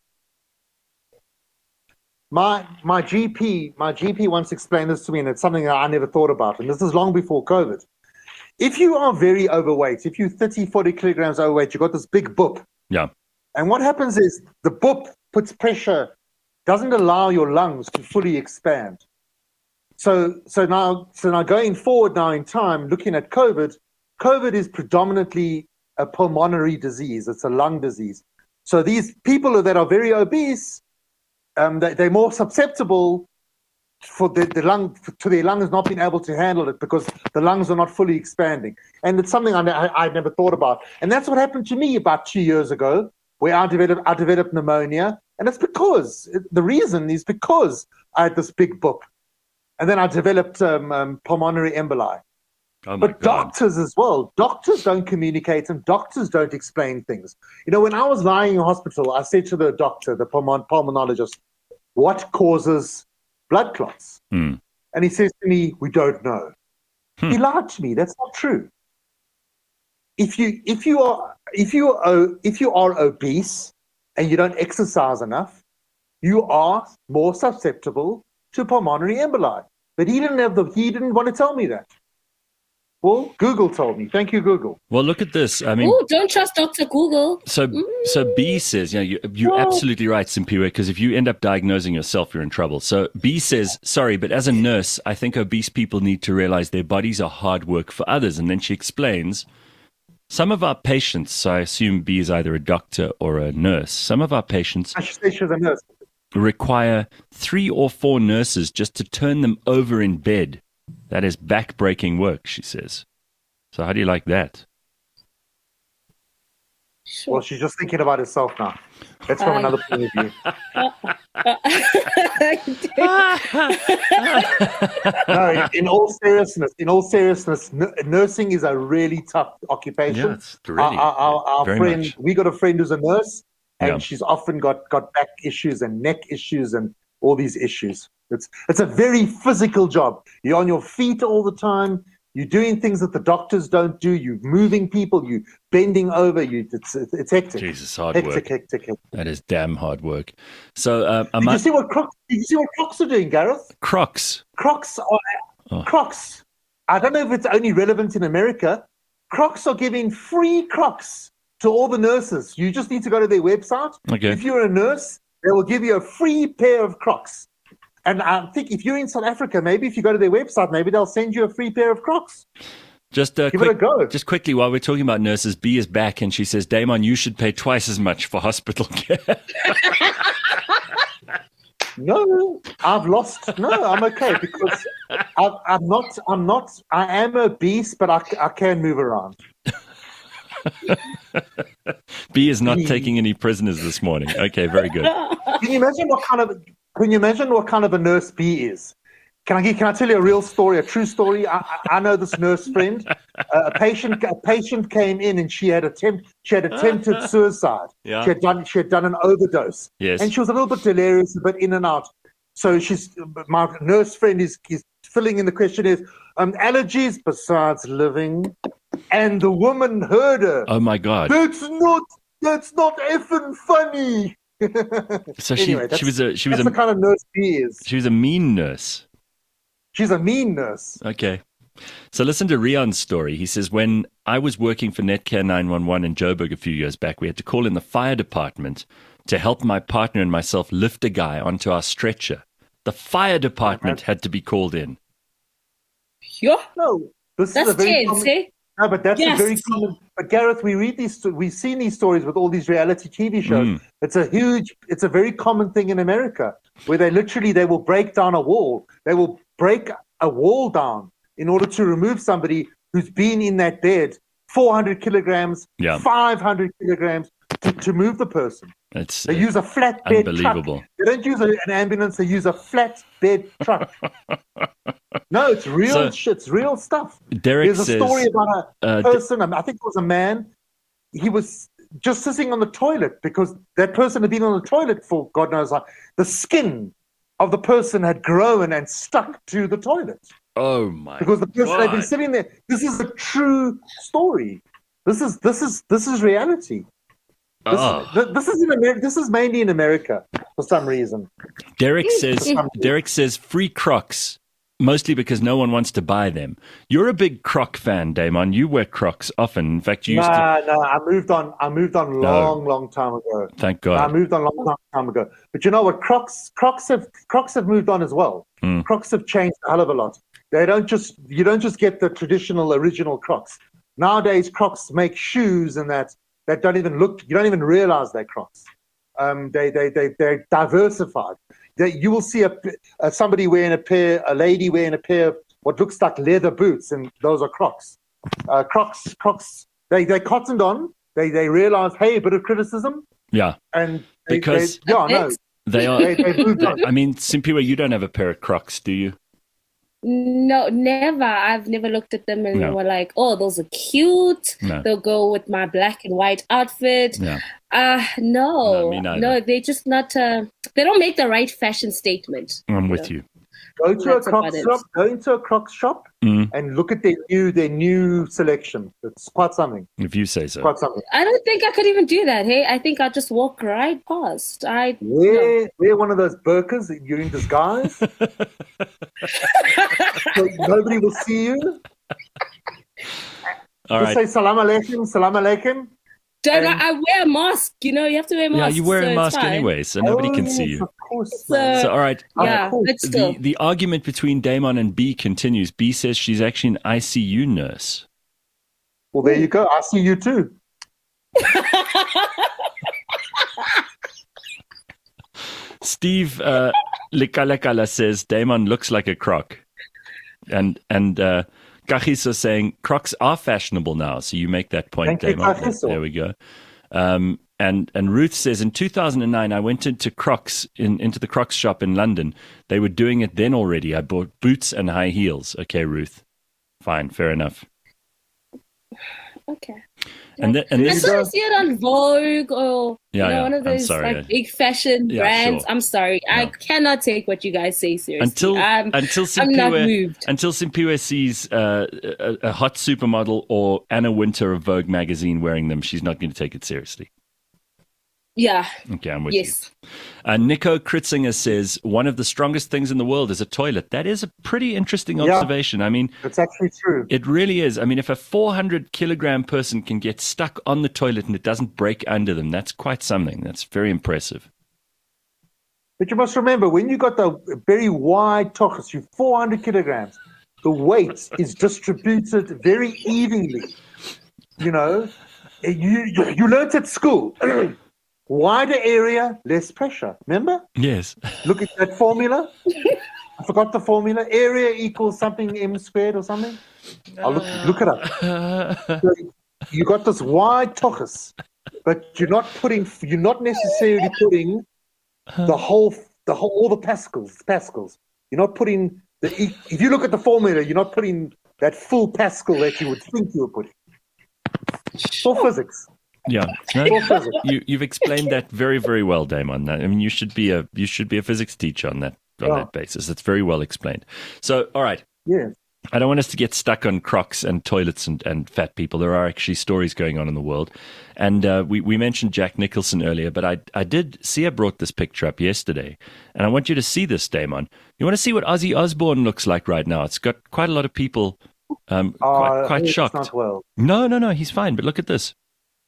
S4: My my G P my G P once explained this to me, and it's something that I never thought about, and this is long before COVID. If you are very overweight, if you're thirty, forty kilograms overweight, you've got this big boop.
S2: Yeah.
S4: And what happens is the boop puts pressure, doesn't allow your lungs to fully expand. So so now so now going forward now in time, looking at COVID, COVID is predominantly a pulmonary disease. It's a lung disease. So these people that are very obese, um, they, they're more susceptible for the, the lung to their lungs not being able to handle it, because the lungs are not fully expanding. And it's something I, I, I never thought about. And that's what happened to me about two years ago, where I developed, I developed pneumonia. And it's because, the reason is because I had this big book. And then I developed um, um, pulmonary emboli.
S2: Oh my
S4: but
S2: God.
S4: Doctors as well, doctors don't communicate and doctors don't explain things. You know, when I was lying in hospital, I said to the doctor, the pulmon- pulmonologist, what causes blood clots?
S2: Hmm.
S4: And he says to me, we don't know. Hmm. He lied to me. That's not true. If you if you are if you are if you are obese and you don't exercise enough, you are more susceptible to pulmonary emboli. But he didn't have the he didn't want to tell me that. Well, Google told me. Thank you, Google.
S2: Well, look at this. I mean,
S3: oh, don't trust Doctor Google.
S2: So,
S3: mm.
S2: so B says, yeah, you, you're
S3: Whoa.
S2: absolutely right, Simpiwe, because if you end up diagnosing yourself, you're in trouble. So B says, sorry, but as a nurse, I think obese people need to realize their bodies are hard work for others. And then she explains, some of our patients, so I assume B is either a doctor or a nurse, some of our patients
S4: I should say she's a nurse.
S2: require three or four nurses just to turn them over in bed. That is back-breaking work, she says. So how do you like that?
S3: Sure.
S4: Well, she's just thinking about herself now. That's from
S3: Uh,
S4: another point of view. No, in all seriousness, in all seriousness, n- nursing is a really tough occupation.
S2: Yeah, it's really
S4: our our, our
S2: very
S4: friend,
S2: much.
S4: we got a friend who's a nurse, and
S2: Yeah.
S4: she's often got, got back issues and neck issues and all these issues. It's it's a very physical job. You're on your feet all the time. You're doing things that the doctors don't do. You're moving people. You're bending over. You it's it's, it's hectic.
S2: Jesus, hard
S4: hectic,
S2: work.
S4: hectic, hectic.
S2: That is damn hard work. So, uh, I
S4: Did you
S2: might,
S4: see what Crocs? Did you see what Crocs are doing, Gareth?
S2: Crocs.
S4: Crocs are
S2: Oh.
S4: Crocs. I don't know if it's only relevant in America. Crocs are giving free Crocs to all the nurses. You just need to go to their website.
S2: Okay.
S4: If you're a nurse, they will give you a free pair of Crocs. And I think if you're in South Africa, maybe if you go to their website, maybe they'll send you a free pair of Crocs.
S2: Just uh,
S4: Give
S2: quick,
S4: it a go.
S2: Just quickly, while we're talking about nurses, B is back and she says, Damon, you should pay twice as much for hospital care.
S4: No, I've lost. No, I'm okay because I, I'm not. I'm not. I am obese, but I, I can move around.
S2: B is not taking any prisoners this morning. Okay, very good.
S4: Can you imagine what kind of? Can you imagine what kind of a nurse B is? Can I give, can I tell you a real story, a true story? I, I I know this nurse friend. Uh, a patient a patient came in and she had attempt she had attempted suicide.
S2: Yeah.
S4: She had done she had done an overdose.
S2: Yes.
S4: And she was a little bit delirious, a bit in and out. So she's my nurse friend is, is filling in the questionnaires. Um, allergies besides living, and the woman heard her.
S2: Oh my God.
S4: That's not that's not effing funny.
S2: So she,
S4: Anyway,
S2: she
S4: that's-
S2: was a she was
S4: That's
S2: a
S4: the kind of nurse she is.
S2: she was a mean nurse.
S4: She's a mean nurse.
S2: Okay. So listen to Rion's story. He says, when I was working for Netcare nine one one in Joburg a few years back, we had to call in the fire department to help my partner and myself lift a guy onto our stretcher. The fire department had to be called in.
S3: Yeah,
S4: No, this
S3: that's
S4: is a very
S3: tense,
S4: common,
S3: eh?
S4: no, but that's
S3: Yes.
S4: a very common. But Gareth, we read these, we've seen these stories with all these reality T V shows.
S2: Mm.
S4: It's a huge, it's a very common thing in America where they literally they will break down a wall. They will break a wall down in order to remove somebody who's been in that bed, four hundred kilograms,
S2: Yeah.
S4: five hundred kilograms, to, to move the person.
S2: It's
S4: They
S2: uh,
S4: use a flat bed
S2: unbelievable.
S4: truck. They don't use a, an ambulance. They use a flat bed truck. No, it's real
S2: So-
S4: shit. It's real stuff.
S2: Derek
S4: There's a
S2: says,
S4: story about a
S2: uh,
S4: person. I think it was a man. He was just sitting on the toilet because that person had been on the toilet for God knows how. The skin of the person had grown and stuck to the toilet
S2: oh my
S4: because the person had been
S2: God.
S4: sitting there. This is a true story. This is this is this is reality. This,
S2: Oh.
S4: th- this is in America. This is mainly in America for some reason.
S2: Derek says, Derek says free Crocs, mostly because no one wants to buy them. You're a big Croc fan, Damon. You wear Crocs often. In fact, you used to.
S4: Nah, no, I moved on. I moved on long, long time ago.
S2: Thank
S4: I
S2: God.
S4: moved on a long, long time ago. But you know what? Crocs, Crocs have Crocs have moved on as well.
S2: Hmm.
S4: Crocs have changed a hell of a lot. They don't just you don't just get the traditional original Crocs. Nowadays, Crocs make shoes and that that don't even look. You don't even realize they're Crocs. Um, they they they they're diversified. They, you will see a, a somebody wearing a pair, a lady wearing a pair of what looks like leather boots, and those are Crocs. Uh, Crocs, Crocs. They they cottoned on. They they realized, hey, a bit of criticism,
S2: Yeah,
S4: and they,
S2: Because-
S4: they, yeah, no,
S2: they are.
S4: they, they moved on.
S2: I mean, Simpiwe, you don't have a pair of Crocs, do you?
S3: No, never. I've never looked at them and
S2: No.
S3: were like, oh, those are cute.
S2: No.
S3: They'll go with my black and white outfit.
S2: Yeah.
S3: Uh, no.
S2: No, me neither.
S3: No, they're just not, uh, they don't make the right fashion statement.
S2: I'm with you.
S4: Go to a
S3: That's
S4: Crocs
S3: about it.
S4: shop. Go into a Crocs shop
S2: Mm,
S4: and look at their new their new selection. It's quite something.
S2: if you say so.
S4: Quite something.
S3: I don't think I could even do that. Hey, I think I'll just walk right past. I
S4: Wear wear one of those burqas. You're in disguise. So nobody will see you.
S2: All
S4: Just
S2: right.
S4: say salam alaikum, salam alaikum.
S3: don't.
S4: And-
S3: I wear a mask. You know, you have to wear a mask.
S2: Yeah, you wear
S3: so
S2: a
S3: it's
S2: mask
S3: fine.
S2: anyway, so nobody
S4: Oh,
S2: can see
S4: yes,
S2: you.
S4: Of course.
S3: So-
S4: man.
S2: So, all right.
S3: Yeah,
S4: Of course.
S3: but still.
S2: The, the argument between Damon and B continues. B says she's actually an I C U nurse.
S4: Well, there you go. I see you too.
S2: Steve uh, Likalekala says Damon looks like a croc. And and uh, Kagiso saying Crocs are fashionable now. So you make that point,
S4: Thank you,
S2: Damon.
S4: Kagiso.
S2: There we go. Um, and and Ruth says, in two thousand nine, I went into Crocs, in, into the Crocs shop in London. They were doing it then already. I bought boots and high heels. Okay, Ruth. Fine, fair enough.
S3: Okay.
S2: And, th- and
S3: I
S2: this,
S3: sort of see it on Vogue or
S2: Yeah,
S3: you know,
S2: yeah,
S3: one of
S2: I'm
S3: those
S2: sorry,
S3: like
S2: yeah.
S3: big fashion
S2: Yeah,
S3: brands.
S2: sure.
S3: I'm sorry. I
S2: No.
S3: cannot take what you guys say seriously.
S2: until
S3: I'm,
S2: until
S3: I'm not
S2: Simpiwe,
S3: moved.
S2: until Simpiwe sees uh, a, a hot supermodel or Anna Winter of Vogue magazine wearing them, she's not going to take it seriously.
S3: Yeah.
S2: Okay, I'm with
S3: Yes.
S2: you. Uh, Nico Kritzinger says, one of the strongest things in the world is a toilet. That is a pretty interesting
S4: Yeah.
S2: observation. I mean,
S4: It's actually true.
S2: it really is. I mean, if a four hundred kilogram person can get stuck on the toilet and it doesn't break under them, that's quite something. That's very impressive.
S4: But you must remember, when you got the very wide tochus, you four hundred kilograms, the weight is distributed very evenly. You know, you you, you learnt at school. Wider area, less pressure. Remember?
S2: Yes.
S4: Look at that formula. I forgot the formula. Area equals something m squared or something. I'll look, look it up. So you got this wide tochus, but you're not putting, you're not necessarily putting the whole, the whole, all the pascals, pascals. You're not putting the, if you look at the formula, you're not putting that full pascal that you would think you were putting. It's all physics.
S2: Yeah, no,
S4: All physics.
S2: you you've explained that very very well, Damon. I mean, you should be a you should be a physics teacher on that on
S4: Yeah.
S2: that basis. It's very well explained. So, all right,
S4: Yeah.
S2: I don't want us to get stuck on Crocs and toilets and, and fat people. There are actually stories going on in the world, and uh, we we mentioned Jack Nicholson earlier, but I I did Sia brought this picture up yesterday, and I want you to see this, Damon. You want to see what Ozzy Osbourne looks like right now? It's got quite a lot of people um, quite
S4: Uh,
S2: quite
S4: it's
S2: shocked.
S4: Not well.
S2: No, no, no, he's fine. But look at this.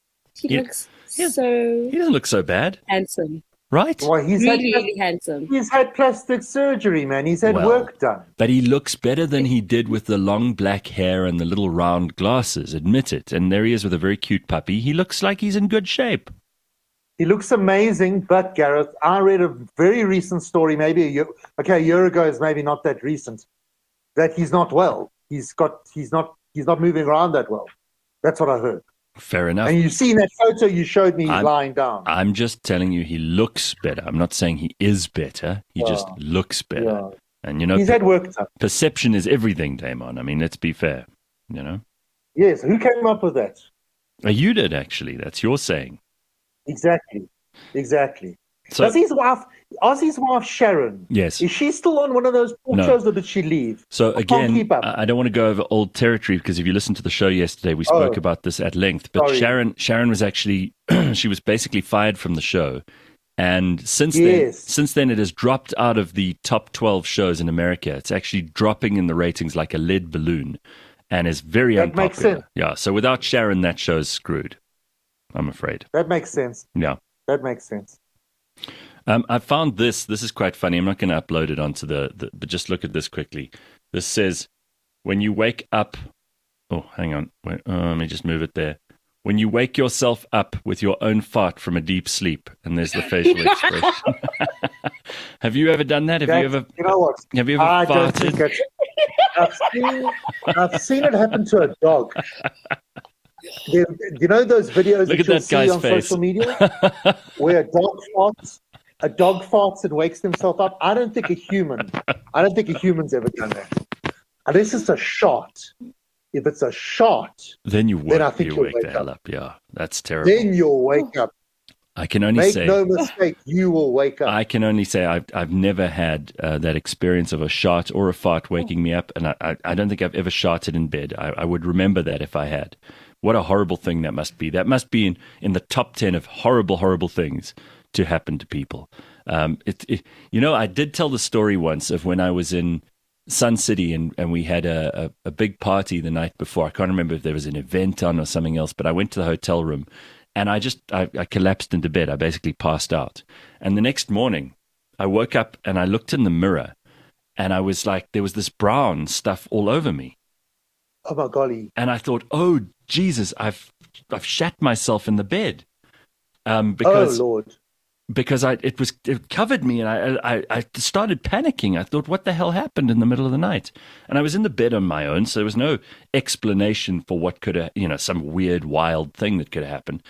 S3: He
S2: Yeah.
S3: looks
S2: Yeah.
S3: so
S2: He doesn't look so bad,
S3: handsome.
S2: right?
S4: Well, he's
S3: Really,
S4: had,
S3: really handsome.
S4: he's had plastic surgery, man. He's had
S2: Well,
S4: work done.
S2: But he looks better than he did with the long black hair and the little round glasses, admit it. And there he is with a very cute puppy. He looks like he's in good shape.
S4: He looks amazing, but Gareth, I read a very recent story, maybe a year, okay, a year ago is maybe not that recent, that he's not well. He's got, he's not, he's not moving around that well. That's what I heard.
S2: Fair enough.
S4: And you see in that photo you showed me, he's
S2: I'm-
S4: lying down.
S2: I'm just telling you he looks better. I'm not saying he is better. He
S4: Yeah.
S2: just looks better.
S4: Yeah.
S2: And, you know,
S4: He's
S2: per-
S4: had work done.
S2: perception is everything, Damon. I mean, let's be fair, you know.
S4: Yes, who came up with that?
S2: Uh, You did, actually. That's your saying.
S4: Exactly, exactly.
S2: So,
S4: Does his wife, Ozzy's wife Sharon,
S2: yes.
S4: is she still on one of those talk
S2: No.
S4: shows or did she leave?
S2: So
S4: I can't
S2: again,
S4: keep up.
S2: I I don't want to go over old territory because if you listened to the show yesterday, we spoke
S4: Oh.
S2: about this at length. But
S4: Sorry.
S2: Sharon, Sharon was actually she was basically fired from the show, and since then,
S4: Yes.
S2: since then, it has dropped out of the top twelve shows in America. It's actually dropping in the ratings like a lead balloon, and is very
S4: That
S2: unpopular.
S4: makes sense.
S2: Yeah. So without Sharon, that show's screwed. I'm afraid.
S4: That makes sense.
S2: Yeah.
S4: That makes sense.
S2: Um, I found this. This is quite funny. I'm not going to upload it onto the, the. But just look at this quickly. This says, when you wake up. Oh, hang on. Wait, uh, let me just move it there. When you wake yourself up with your own fart from a deep sleep, and there's the facial expression. Have you ever done that? Have
S4: That-
S2: you ever?
S4: you know what?
S2: Have you ever
S4: I don't think
S2: farted?
S4: it's, I've seen, I've seen it happen to a dog. There- you know those videos
S2: Look
S4: that
S2: at
S4: you'll
S2: that
S4: see
S2: guy's
S4: on
S2: face.
S4: social media where a dog farts, a dog farts and wakes himself up? I don't think a human, I don't think a human's ever done that. Unless it's a shot. If it's a shot,
S2: Then you wake,
S4: Then I think
S2: you
S4: you'll
S2: wake the
S4: wake
S2: hell up. Yeah, that's terrible.
S4: then you'll wake up.
S2: I can only
S4: Make
S2: say.
S4: no mistake, you will wake up.
S2: I can only say I've I've never had uh, that experience of a shot or a fart waking me up, and I, I, I don't think I've ever sharted in bed. I, I would remember that if I had. What a horrible thing that must be. That must be in, in the top ten of horrible, horrible things to happen to people. Um, it, it, you know, I did tell the story once of when I was in Sun City and, and we had a, a, a big party the night before. I can't remember if there was an event on or something else, but I went to the hotel room. And I just, I, I collapsed into bed. I basically passed out. And the next morning, I woke up and I looked in the mirror and I was like, there was this brown stuff all over me.
S4: Oh my golly.
S2: And I thought, oh, Jesus, I've, I've shat myself in the bed. Um, because,
S4: oh Lord.
S2: because I, it was, it covered me and I, I, I started panicking. I thought, what the hell happened in the middle of the night? And I was in the bed on my own. So there was no explanation for what could have, you know, some weird, wild thing that could have happened.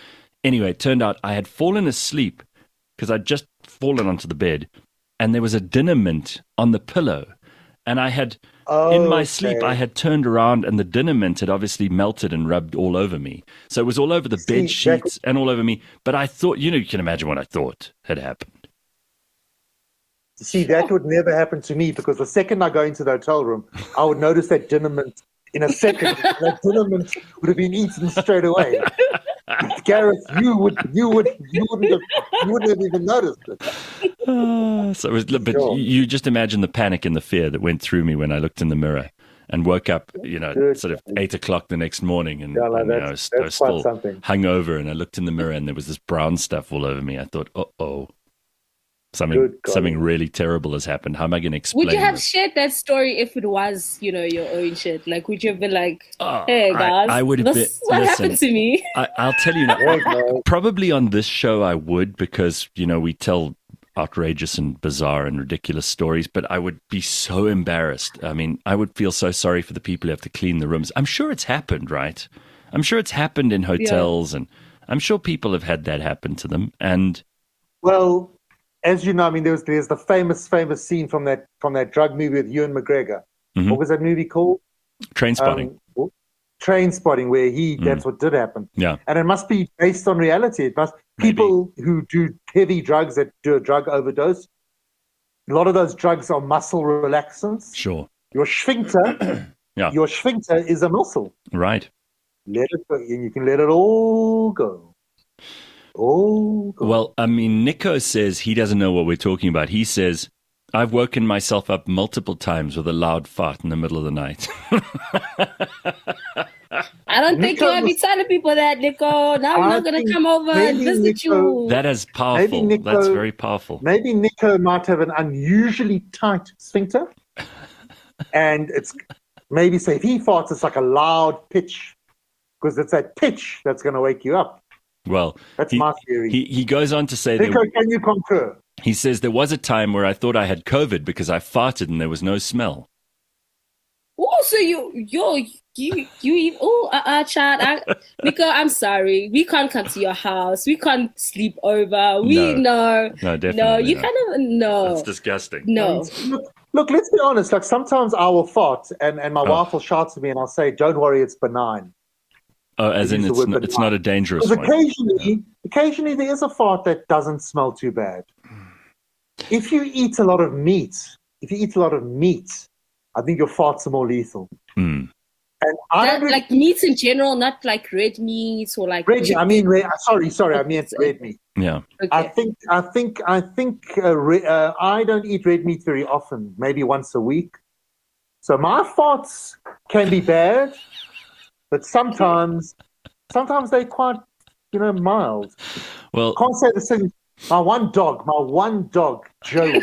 S2: Anyway, it turned out I had fallen asleep because I'd just fallen onto the bed, and there was a dinner mint on the pillow. And I had,
S4: Oh,
S2: in my sleep,
S4: okay.
S2: I had turned around, and the dinner mint had obviously melted and rubbed all over me. So it was all over the
S4: See,
S2: bed sheets and all over me. But I thought, you know, you can imagine what I thought had happened.
S4: See, that would never happen to me because the second I go into the hotel room, I would notice that dinner mint in a second. That dinner mint would have been eaten straight away. Gareth, you would, you would, you wouldn't have, you wouldn't have even noticed it.
S2: Ah, so it was, but
S4: Sure.
S2: you just imagine the panic and the fear that went through me when I looked in the mirror and woke up, you know,
S4: Good.
S2: sort of eight o'clock the next morning, and,
S4: Yeah, like
S2: and, you
S4: that's-
S2: know, I was,
S4: that's
S2: I was
S4: quite
S2: still
S4: something.
S2: hungover, and I looked in the mirror and there was this brown stuff all over me. I thought, uh oh, something,
S4: Good golly.
S2: something really terrible has happened. How am I going to explain
S3: Would you have
S2: this?
S3: shared that story if it was, you know, your own shit? Like, would you have been like,
S2: Oh,
S3: hey,
S2: I-
S3: guys,
S2: I would have
S3: this
S2: been-
S3: is what
S2: listen.
S3: happened to me?
S2: I, I'll tell you now.
S4: There you go.
S2: Probably on this show I would, because, you know, we tell outrageous and bizarre and ridiculous stories, but I would be so embarrassed. I mean, I would feel so sorry for the people who have to clean the rooms. I'm sure it's happened, right? I'm sure it's happened in hotels, and I'm sure people have had that happen to them. And
S4: Well, as you know, I mean, there's there's the famous famous scene from that from that drug movie with Ewan McGregor.
S2: Mhm.
S4: What was that movie called?
S2: train spotting.
S4: Um, Train Spotting, where he
S2: Mm.
S4: that's what did happen.
S2: Yeah.
S4: And it must be based on reality. It must
S2: Maybe.
S4: people who do heavy drugs, that do a drug overdose. A lot of those drugs are muscle relaxants.
S2: Sure.
S4: Your sphincter,
S2: Yeah.
S4: your sphincter is a muscle.
S2: Right.
S4: Let it go, and you can let it all go. All go.
S2: Well, I mean, Nico says he doesn't know what we're talking about. He says, I've woken myself up multiple times with a loud fart in the middle of the night.
S3: I don't think
S4: Nico
S3: you want to be
S4: was-
S3: telling people that, Nico. Now I'm
S4: I
S3: not going
S4: think
S3: to come over and
S4: maybe
S3: visit
S4: Nico-
S3: you.
S2: That is powerful.
S4: Maybe Nico-
S2: That's very powerful.
S4: Maybe Nico might have an unusually tight sphincter, and it's maybe say if he farts, it's like a loud pitch, because it's that pitch that's going to wake you up.
S2: Well,
S4: That's
S2: he,
S4: my theory.
S2: he, he goes on to say
S4: Nico,
S2: that
S4: can you concur?
S2: he says there was a time where I thought I had COVID because I farted and there was no smell.
S3: Oh, so you, you, you, you, oh, uh, uh, Chad, I, Nico, I'm sorry. We can't come to your house. We can't sleep over. We, no,
S2: No, definitely.
S3: no, you
S2: not.
S3: kind of, no,
S2: That's disgusting.
S3: no.
S4: Look, look, let's be honest. Like sometimes I will fart, and, and my
S2: Oh.
S4: wife will shout to me, and I'll say, "Don't worry, it's benign."
S2: Oh, as
S4: I
S2: in
S4: use the
S2: it's
S4: word
S2: not, it's
S4: benign.
S2: not a dangerous
S4: Because
S2: one.
S4: occasionally, occasionally there is a fart that doesn't smell too bad. If you eat a lot of meat, if you eat a lot of meat, I think your farts are more lethal.
S2: Hmm.
S4: And I
S3: That,
S4: don't really,
S3: like meats in general, not like red meats or like
S4: red.
S3: chicken.
S4: I mean, red, sorry, sorry, I meant red meat.
S2: Yeah.
S4: I
S3: Okay.
S4: think, I think, I think. Uh, re, uh, I don't eat red meat very often. Maybe once a week. So my farts can be bad, but sometimes, sometimes they're quite, you know, mild.
S2: Well,
S4: Can't say the same. My one dog, my one dog, Joey.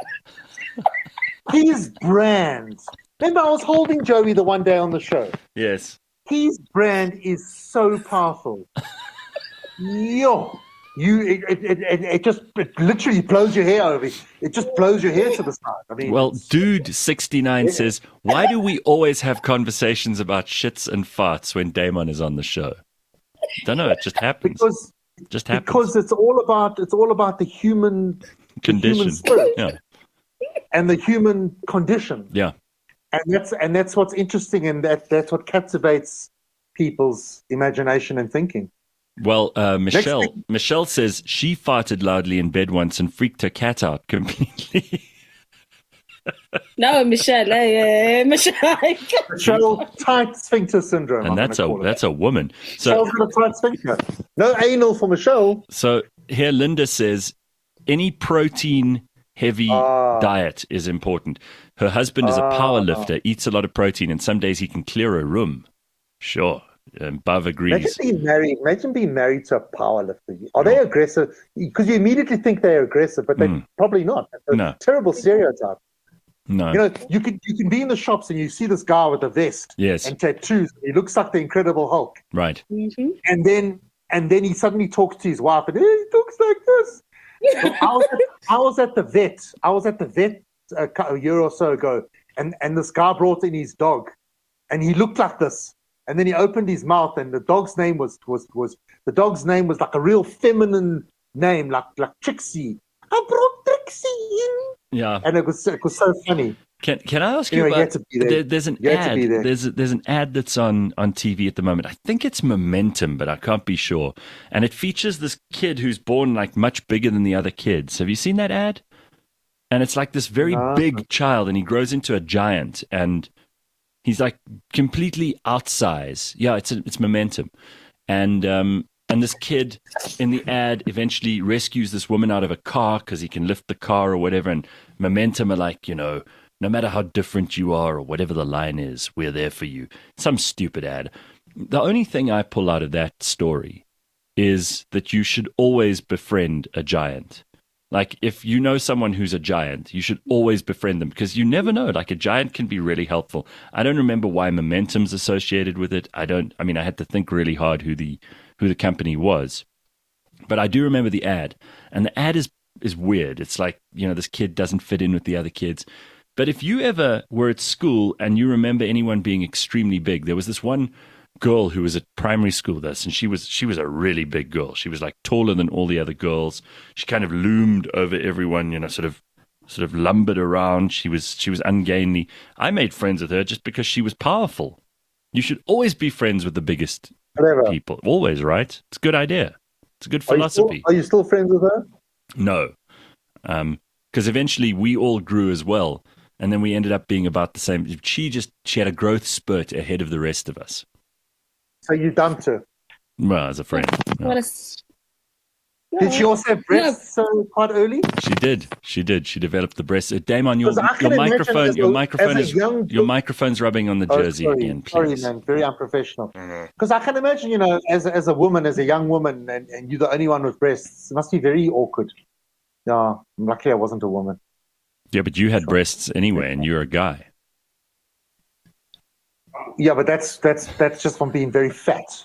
S4: His brand. Remember, I was holding Joey the one day on the show.
S2: yes.
S4: His brand is so powerful. Yo, you, it, it, it, it, it just it literally blows your hair over. It just blows your hair to the side. I mean,
S2: Well,
S4: it's-
S2: dude sixty-nine
S4: Yeah.
S2: says, why do we always have conversations about shits and farts when Damon is on the show? Don't know. It just happens.
S4: because
S2: It just happens.
S4: because it's all about it's all about the human
S2: Condition.
S4: human spirit
S2: Yeah.
S4: and the human condition.
S2: Yeah.
S4: And that's and that's what's interesting, and that that's what captivates people's imagination and thinking.
S2: Well, uh, Michelle
S4: week-
S2: Michelle says she farted loudly in bed once and freaked her cat out completely.
S3: No, Michelle, hey, hey, Michelle.
S4: Michelle, tight sphincter syndrome.
S2: and
S4: I'm
S2: that's a
S4: gonna call it.
S2: that's a woman. So
S4: Michelle's got a tight sphincter. No anal for Michelle.
S2: so here Linda says any protein heavy
S4: Ah.
S2: diet is important. Her husband is a
S4: Ah.
S2: power lifter, eats a lot of protein, and some days he can clear a room. Sure. And Bav
S4: Imagine
S2: agrees.
S4: being married. Imagine being married to a power lifter. Are they aggressive? Because you immediately think they're aggressive, but they're
S2: Mm.
S4: probably not. That's a
S2: No.
S4: terrible stereotype.
S2: No.
S4: You know, you can you can be in the shops and you see this guy with a vest
S2: Yes.
S4: and tattoos. He looks like the Incredible Hulk,
S2: Right.
S3: Mhm.
S4: and then and then he suddenly talks to his wife, and "Hey, he talks like this. So I, was at, I was at the vet. I was at the vet a, cou- a year or so ago, and and this guy brought in his dog, and he looked like this. And then he opened his mouth, and the dog's name was was was the dog's name was like a real feminine name, like like Trixie. I brought Trixie in.
S2: Yeah,
S4: and it was it was so funny.
S2: Can Can I ask
S4: Anyway,
S2: you
S4: you
S2: about?
S4: had to be there.
S2: There, there's an
S4: You had to
S2: ad.
S4: be there.
S2: There's a, there's an ad that's on on T V at the moment. I think it's Momentum, but I can't be sure. And it features this kid who's born like much bigger than the other kids. Have you seen that ad? And it's like this very
S4: No.
S2: big child, and he grows into a giant, and he's like completely outsize. Yeah, it's a, it's Momentum, and um and this kid in the ad eventually rescues this woman out of a car because he can lift the car or whatever. And Momentum are like, you know, no matter how different you are or whatever the line is, we're there for you. Some stupid ad. The only thing I pull out of that story is that you should always befriend a giant. Like, if you know someone who's a giant, you should always befriend them because you never know. Like, a giant can be really helpful. I don't remember why Momentum's associated with it. I don't, I mean, I had to think really hard who the, who the company was. But I do remember the ad. And the ad is, is weird. It's like, you know, this kid doesn't fit in with the other kids. But if you ever were at school and you remember anyone being extremely big, there was this one girl who was at primary school with us, and she was she was a really big girl. She was like taller than all the other girls. She kind of loomed over everyone, you know, sort of sort of lumbered around. She was she was ungainly. I made friends with her just because she was powerful. You should always be friends with the biggest
S4: Whatever.
S2: people. Always, right? It's a good idea. It's a good
S4: Are you, still,
S2: philosophy.
S4: are you still friends with her?
S2: No. Um, because eventually we all grew as well. And then we ended up being about the same. She just, she had a growth spurt ahead of the rest of us.
S4: So you dumped her.
S2: Well, as a friend. No.
S3: What a s-
S4: Did she also have breasts so quite early?
S2: She did. She did. She developed the breast. Uh, Damon, your,
S4: 'Cause I can
S2: your
S4: imagine
S2: microphone,
S4: as a-
S2: your microphone
S4: as a
S2: is,
S4: young-
S2: your microphone's rubbing on the
S4: Oh,
S2: jersey
S4: sorry,
S2: again,
S4: sorry,
S2: please.
S4: man, very unprofessional. Because I can imagine, you know, as a, as a woman, as a young woman, and, and you're the only one with breasts, it must be very awkward. Yeah, I'm lucky I wasn't a woman.
S2: Yeah, but you had breasts anyway, and you're a guy.
S4: Yeah, but that's that's that's just from being very fat.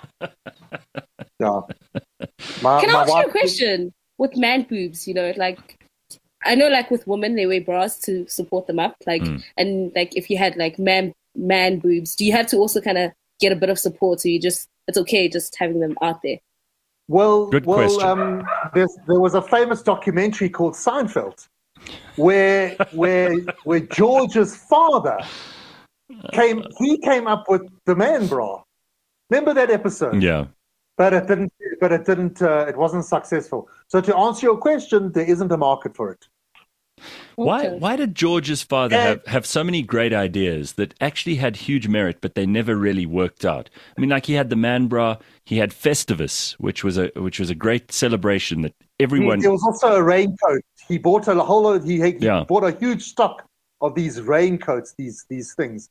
S4: Yeah. My,
S3: Can I
S4: my
S3: ask you
S4: wife-
S3: a question? With man boobs, you know, like I know, like with women, they wear bras to support them up, like,
S2: Mm.
S3: and like if you had like man man boobs, do you have to also kind of get a bit of support? So you just it's okay just having them out there.
S4: Well,
S2: Good
S4: well,
S2: question.
S4: um, there's, there was a famous documentary called Seinfeld, where where where George's father came. He came up with the man bra. Remember that episode?
S2: Yeah.
S4: But it didn't. But it didn't. Uh, it wasn't successful. So to answer your question, there isn't a market for it.
S2: Why
S3: Okay.
S2: why did George's father
S4: Uh,
S2: have, have so many great ideas that actually had huge merit, but they never really worked out? I mean, like he had the man bra, he had Festivus, which was a which was a great celebration that everyone.
S4: There was also a raincoat. He bought a whole. load- He, he
S2: Yeah.
S4: bought a huge stock of these raincoats. These these things.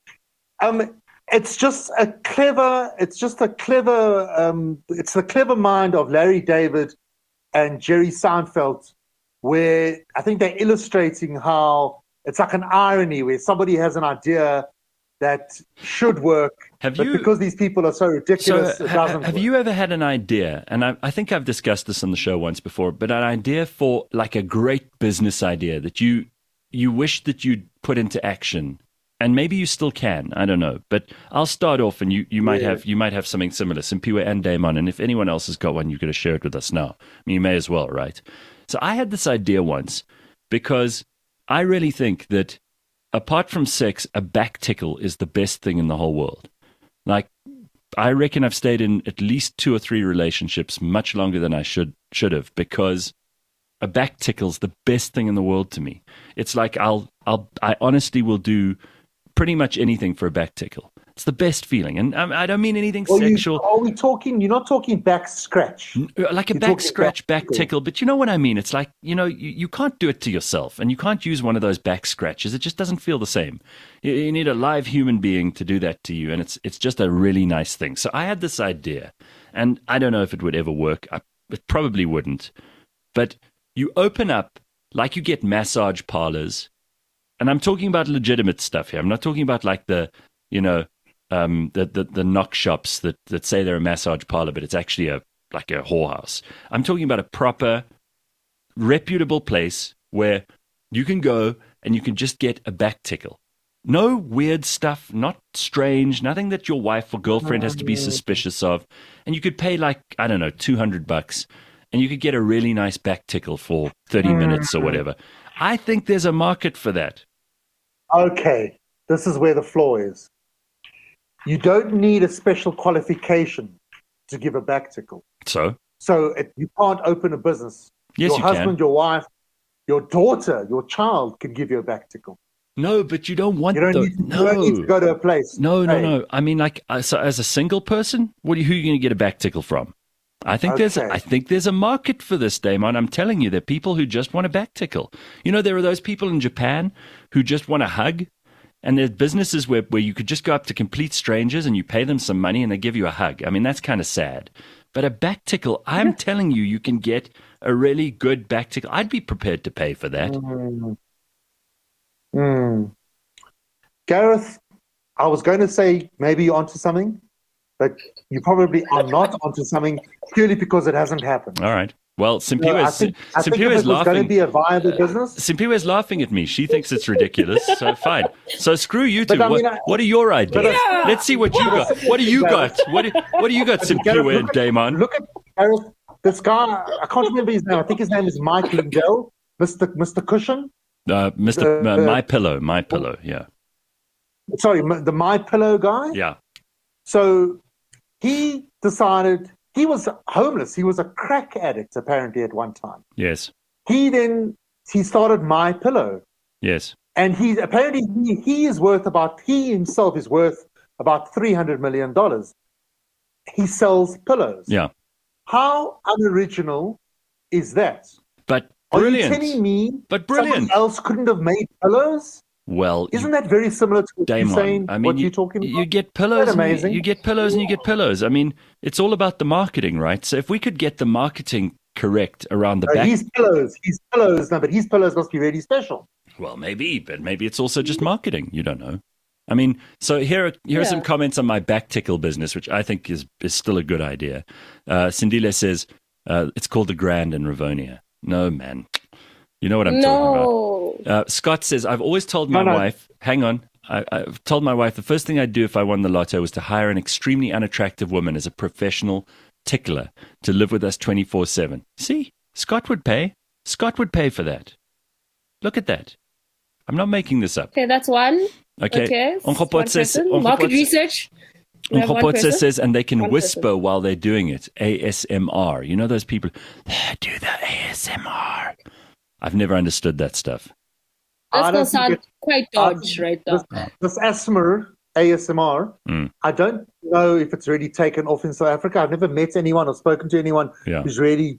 S4: Um, it's just a clever. It's just a clever. Um, it's the clever mind of Larry David and Jerry Seinfeld, where I think they're illustrating how it's like an irony where somebody has an idea that should work,
S2: Have
S4: but
S2: you-
S4: because these people are so
S2: So,
S4: ridiculous, it
S2: ha-
S4: doesn't
S2: have
S4: work.
S2: you ever had an idea? And I, I think I've discussed this on the show once before, but an idea for like a great business idea that you you wish that you'd put into action, and maybe you still can. I don't know, but I'll start off, and you, you might
S4: Yeah.
S2: have you might have something similar, Simpiwe and Damon, and if anyone else has got one, you're going to share it with us now. I mean, you may as well, right? So I had this idea once because I really think that apart from sex, a back tickle is the best thing in the whole world. Like, I reckon I've stayed in at least two or three relationships much longer than I should should have because a back tickle's the best thing in the world to me. It's like I'll I'll I honestly will do pretty much anything for a back tickle. It's the best feeling, and um, I don't mean anything
S4: Well, you-
S2: sexual.
S4: are we talking? You're not talking back scratch.
S2: Like a
S4: You're
S2: back
S4: talking
S2: scratch,
S4: back
S2: back
S4: tickle.
S2: tickle, but you know what I mean? It's like, you know, you, you can't do it to yourself, and you can't use one of those back scratches. It just doesn't feel the same. You, you need a live human being to do that to you, and it's it's just a really nice thing. So I had this idea, and I don't know if it would ever work. I, it probably wouldn't. But you open up, like you get massage parlors, and I'm talking about legitimate stuff here. I'm not talking about like the, you know, um, the, the the knock shops that, that say they're a massage parlor, but it's actually a like a whorehouse. I'm talking about a proper, reputable place where you can go and you can just get a back tickle. No weird stuff, not strange, nothing that your wife or girlfriend has to be suspicious of. And you could pay like, I don't know, two hundred bucks and you could get a really nice back tickle for thirty minutes or whatever. I think there's a market for that.
S4: Okay, this is where the flaw is. You don't need a special qualification to give a back tickle.
S2: So?
S4: So it, you can't open a business.
S2: Yes,
S4: your
S2: you
S4: husband,
S2: can.
S4: your wife, your daughter, your child can give you a back tickle.
S2: No, but you don't want
S4: You don't,
S2: the,
S4: need, to,
S2: no.
S4: you don't need to go to a place.
S2: No, no,
S4: Hey,
S2: no. I mean, like, uh, so as a single person, what are you, who are you going to get a back tickle from? I think there's,
S4: Okay.
S2: I think there's a market for this, Damon. I'm telling you, there are people who just want a back tickle. You know, there are those people in Japan who just want a hug, and there's businesses where where you could just go up to complete strangers and you pay them some money and they give you a hug. I mean, that's kind of sad. But a back tickle, I'm telling you, you can get a really good back tickle. I'd be prepared to pay for that.
S4: Mm. Mm. Gareth, I was going to say maybe you're onto something, but you probably are not onto something purely because it hasn't happened.
S2: All right. Well,
S4: So I
S2: Simpiwe is,
S4: think, I think
S2: Simpiwe
S4: if
S2: is
S4: it was going to
S2: laughing.
S4: be a viable business,
S2: Simpiwe is laughing at me. She thinks it's ridiculous. So fine. So screw you two.
S4: But I mean,
S2: what,
S4: I-
S2: what are your ideas?
S4: but
S3: I-
S2: Let's see what you got. What do you got? What do, what do you got,
S4: Gareth,
S2: Simpiwe and
S4: look at-
S2: Damon?
S4: look at Gareth, this guy. I can't remember his name. I think his name is Mike Lindell, Mister Mister Cushion.
S2: Uh, Mister
S4: Uh,
S2: uh, My Pillow. My Pillow. Yeah.
S4: Sorry, m- the My Pillow guy.
S2: Yeah.
S4: So he decided he was homeless. He was a crack addict apparently at one time.
S2: Yes.
S4: He then he started My Pillow,
S2: Yes.
S4: and he apparently he, he is worth about he himself is worth about three hundred million dollars. He sells pillows.
S2: Yeah.
S4: How unoriginal is that?
S2: But
S4: Are
S2: brilliant.
S4: you telling me
S2: But
S4: someone
S2: brilliant.
S4: else couldn't have made pillows?
S2: Well, you-
S4: Isn't that very similar to what you're
S2: Damon,
S4: saying?
S2: I mean,
S4: what
S2: you,
S4: you're talking about?
S2: you get pillows,
S4: Isn't that
S2: and you,
S4: amazing?
S2: you get pillows, and you get pillows. I mean, it's all about the marketing, right? So if we could get the marketing correct around the
S4: No,
S2: back,
S4: his pillows, his pillows, no, but his pillows must be really special.
S2: well, maybe, but maybe it's also just marketing. You don't know. I mean, so here are here are some
S3: Yeah.
S2: comments on my back tickle business, which I think is is still a good idea. Uh, Cindile says uh, it's called the Grand in Rivonia. No, man, you know what I'm talking about.
S3: No.
S2: Uh, Scott says, I've always told my
S4: No, no.
S2: wife, hang on, I, I've told my wife the first thing I'd do if I won the lotto was to hire an extremely unattractive woman as a professional tickler to live with us twenty-four seven. See, Scott would pay. Scott would pay for that. Look at that. I'm not making this up.
S3: Okay, that's one.
S2: Okay.
S3: Okay.
S2: Onkgopotse
S3: One
S2: says,
S3: person. Market
S2: Onkgopotse-
S3: research. We have one
S2: Onkgopotse
S3: person.
S2: says, and they can
S3: One
S2: whisper
S3: person.
S2: while they're doing it. A S M R. You know those people, they do the A S M R. I've never understood that stuff.
S4: I
S3: That's
S4: don't
S3: gonna
S4: think
S3: sound quite
S4: I
S3: dodge
S4: think
S3: right now.
S4: This, this asthma, A S M R,
S2: Mm.
S4: I don't know if it's really taken off in South Africa. I've never met anyone or spoken to anyone
S2: Yeah.
S4: who's really,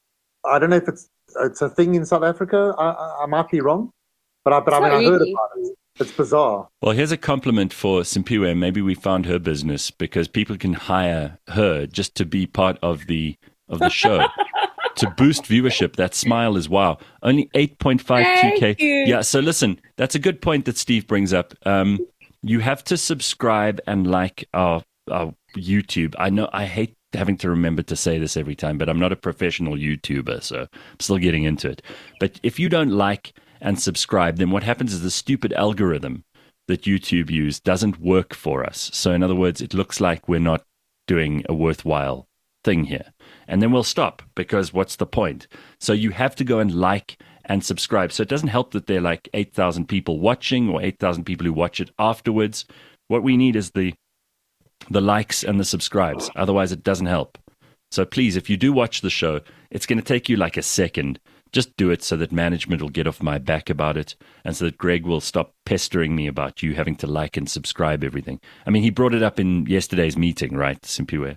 S4: I don't know if it's it's a thing in South Africa. I, I, I might be wrong, but I, but I
S3: It's
S4: mean,
S3: not
S4: I heard
S3: really.
S4: about it. It's bizarre.
S2: Well, here's a compliment for Simpiwe. Maybe we found her business because people can hire her just to be part of the of the show to boost viewership. That smile is wow. Only eight point five two K.
S3: Thank you.
S2: Yeah. So listen, that's a good point that Steve brings up. Um, you have to subscribe and like our our YouTube. I know I hate having to remember to say this every time, but I'm not a professional YouTuber, so I'm still getting into it. But if you don't like and subscribe, then what happens is the stupid algorithm that YouTube use doesn't work for us. So in other words, it looks like we're not doing a worthwhile thing here. And then we'll stop because what's the point? So you have to go and like and subscribe. So it doesn't help that there are like eight thousand people watching or eight thousand people who watch it afterwards. What we need is the the likes and the subscribes. Otherwise, it doesn't help. So please, if you do watch the show, it's going to take you like a second. Just do it so that management will get off my back about it and so that Greg will stop pestering me about you having to like and subscribe everything. I mean, he brought it up in yesterday's meeting, right, Simpiwe?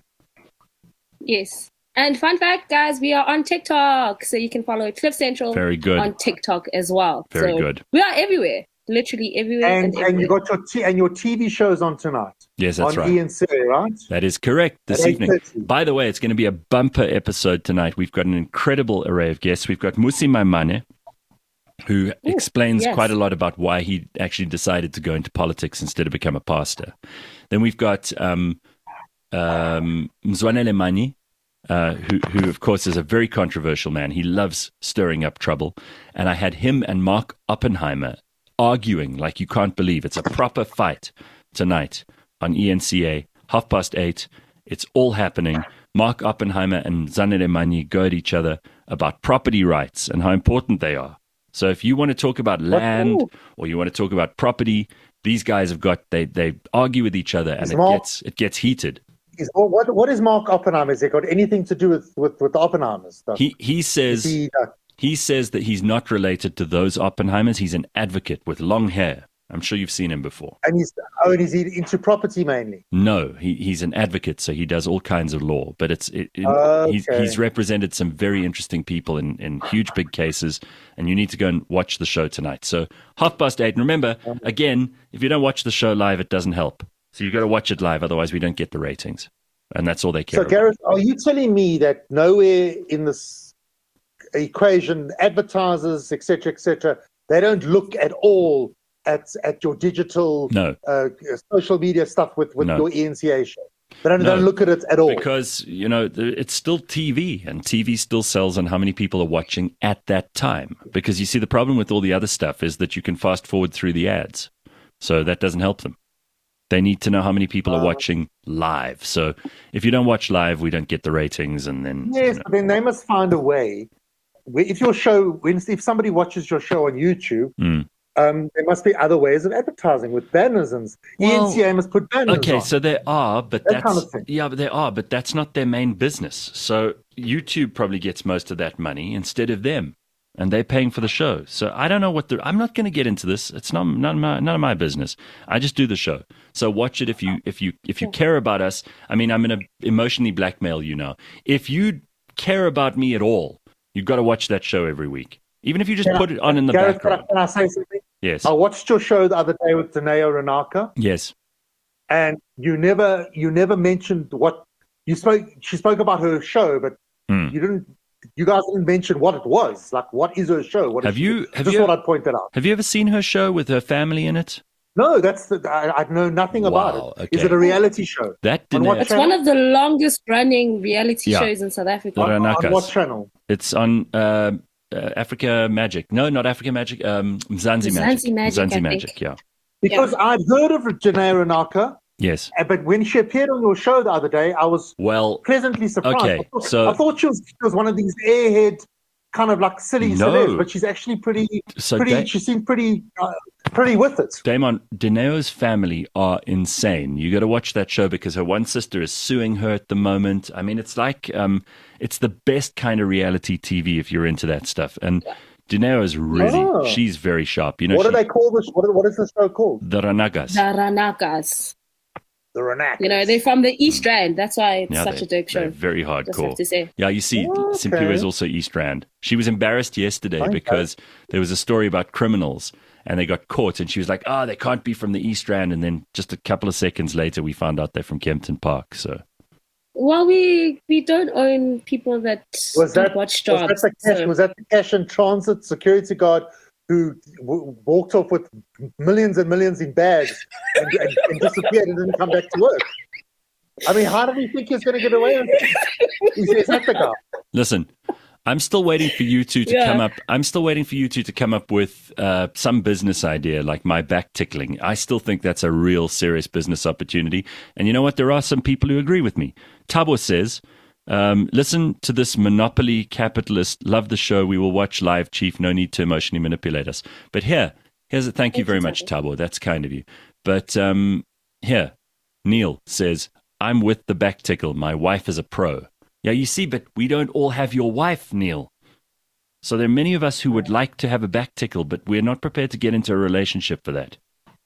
S3: Yes. And fun fact, guys, we are on TikTok, so you can follow Cliff Central
S2: Very good.
S3: on TikTok as well.
S2: Very
S3: So
S2: good.
S3: We are everywhere, literally everywhere.
S4: And
S3: And,
S4: and
S3: everywhere.
S4: you got your t- and your T V shows on tonight
S2: Yes, that's
S4: on
S2: right.
S4: Ian Siri, right?
S2: That is correct this
S4: At
S2: evening.
S4: eight thirty.
S2: By the way, it's going to be a bumper episode tonight. We've got an incredible array of guests. We've got Musi Maimane, who explains
S3: yes.
S2: quite a lot about why he actually decided to go into politics instead of become a pastor. Then we've got um, um, Mzwanele Mani, uh, who, who, of course, is a very controversial man. He loves stirring up trouble. And I had him and Mark Oppenheimer arguing like you can't believe. It's a proper fight tonight on E N C A, half past eight. It's all happening. Mark Oppenheimer and Zanele Manyi go at each other about property rights and how important they are. So if you want to talk about land or you want to talk about property, these guys have got, they, they argue with each other and it
S4: Mark,
S2: gets it gets heated.
S4: Is, what, what is Mark Oppenheimer? Has it got anything to do with, with, with the Oppenheimers stuff?
S2: He, he says
S4: he, uh,
S2: he says that he's not related to those Oppenheimers. He's an advocate with long hair. I'm sure you've seen him before.
S4: And he's, oh, and is he into property mainly?
S2: No, he, he's an advocate, so he does all kinds of law. But it's it, it,
S4: okay.
S2: he's, he's represented some very interesting people in, in huge, big cases, and you need to go and watch the show tonight. So half past eight. And remember, again, if you don't watch the show live, it doesn't help. So you've got to watch it live, otherwise we don't get the ratings. And that's all they care
S4: so,
S2: about.
S4: Gareth, are you telling me that nowhere in this equation, advertisers, et cetera, et cetera, they don't look at all at at your digital
S2: no.
S4: uh, social media stuff with, with
S2: no.
S4: your E N C A show? They don't,
S2: no.
S4: they don't look at it at all.
S2: Because, you know, it's still T V, and T V still sells on how many people are watching at that time. Because you see, the problem with all the other stuff is that you can fast forward through the ads. So that doesn't help them. They need to know how many people are watching live. So if you don't watch live, we don't get the ratings. And then
S4: yes,
S2: you know.
S4: But then they must find a way. If your show, if somebody watches your show on YouTube,
S2: mm.
S4: um, there must be other ways of advertising with banners, and
S2: well,
S4: E N C A must put banners.
S2: Okay,
S4: on.
S2: so there are, but
S4: that
S2: that's
S4: kind of thing.
S2: yeah, but there are, but that's not their main business. So YouTube probably gets most of that money instead of them. And they're paying for the show. So I don't know what the. I'm not going to get into this. It's not none of my none of my business. I just do the show. So watch it if you if you if you care about us. I mean, I'm going to emotionally blackmail you now. If you care about me at all, you've got to watch that show every week. Even if you just
S4: Yeah.
S2: put it on in the
S4: Gareth,
S2: background.
S4: Can I say something?
S2: Yes.
S4: I watched your show the other day with Daneo Ranaka,
S2: Yes.
S4: and you never you never mentioned what you spoke. She spoke about her show, but
S2: Hmm.
S4: you didn't. You guys didn't mention what it was. Like, what is her show? What is
S2: Have
S4: she-
S2: you- have
S4: Just
S2: you-
S4: thought I'd point that out.
S2: Have you ever seen her show with her family in it?
S4: No, that's the, I, I know nothing
S2: Wow,
S4: about it. Is
S2: okay.
S4: it a reality show?
S2: That
S4: On
S2: didn't.
S4: what
S3: It's
S4: channel?
S3: one of the longest running reality
S2: Yeah.
S3: shows in South Africa.
S2: Right.
S4: On, on
S2: Ranakas.
S4: what channel?
S2: It's on uh, uh, Africa Magic. No, not Africa Magic. Um, Mzansi Magic.
S3: Mzansi Magic, I
S2: Mzansi
S3: think.
S2: Magic. Yeah.
S4: Because I'd heard of Janae Ranaka,
S2: Yes.
S4: uh, but when she appeared on your show the other day, I was
S2: Well,
S4: pleasantly surprised.
S2: Okay,
S4: I thought,
S2: so-
S4: I thought she was, she was one of these airhead, kind of like silly
S2: No.
S4: celebs, but she's actually pretty.
S2: so
S4: pretty.
S2: Da-
S4: she seemed pretty, uh, pretty with it.
S2: Damon, Dineo's family are insane. You got to watch that show because her one sister is suing her at the moment. I mean, it's like um, it's the best kind of reality T V if you're into that stuff. And Dineo is really,
S4: Oh.
S2: she's very sharp. You know,
S4: What do
S2: she,
S4: they call this? What, what is the show called?
S2: the Ranagas.
S3: The Ranakas.
S4: The Ranaka.
S3: You know, they're from the East Rand. That's why it's
S2: Yeah,
S3: such
S2: they-
S3: a dope
S2: they're
S3: show.
S2: very
S3: Just have
S2: hardcore.
S3: to say.
S2: Yeah, you see,
S4: Okay.
S2: Simply Red is also East Rand. She was embarrassed yesterday
S4: Okay.
S2: because there was a story about criminals and they got caught, and she was like, "Oh, they can't be from the East Rand." And then just a couple of seconds later, we found out they're from Kempton Park. So
S3: Well, we we don't own people that
S4: Was
S3: don't
S4: that,
S3: watch
S4: was,
S3: jobs.
S4: that the cash,
S3: so-
S4: was that the cash and transit security guard who w- walked off with millions and millions in bags and, and, and disappeared and didn't come back to work? I mean, how did he think he was going to get away with it? He's, he's not the guy.
S2: listen, I'm still waiting for you two to
S3: Yeah.
S2: come up. I'm still waiting for you two to come up with uh, some business idea like my back tickling. I still think that's a real serious business opportunity. And you know what? There are some people who agree with me. Tabo says, um, listen to this monopoly capitalist. Love the show. We will watch live, Chief. No need to emotionally manipulate us. But here, here's a thank you very much, Tabo. That's kind of you. But um, here, Neil says, I'm with the back tickle. My wife is a pro. Yeah, you see, but we don't all have your wife, Neil. So there are many of us who would like to have a back tickle, but we're not prepared to get into a relationship for that.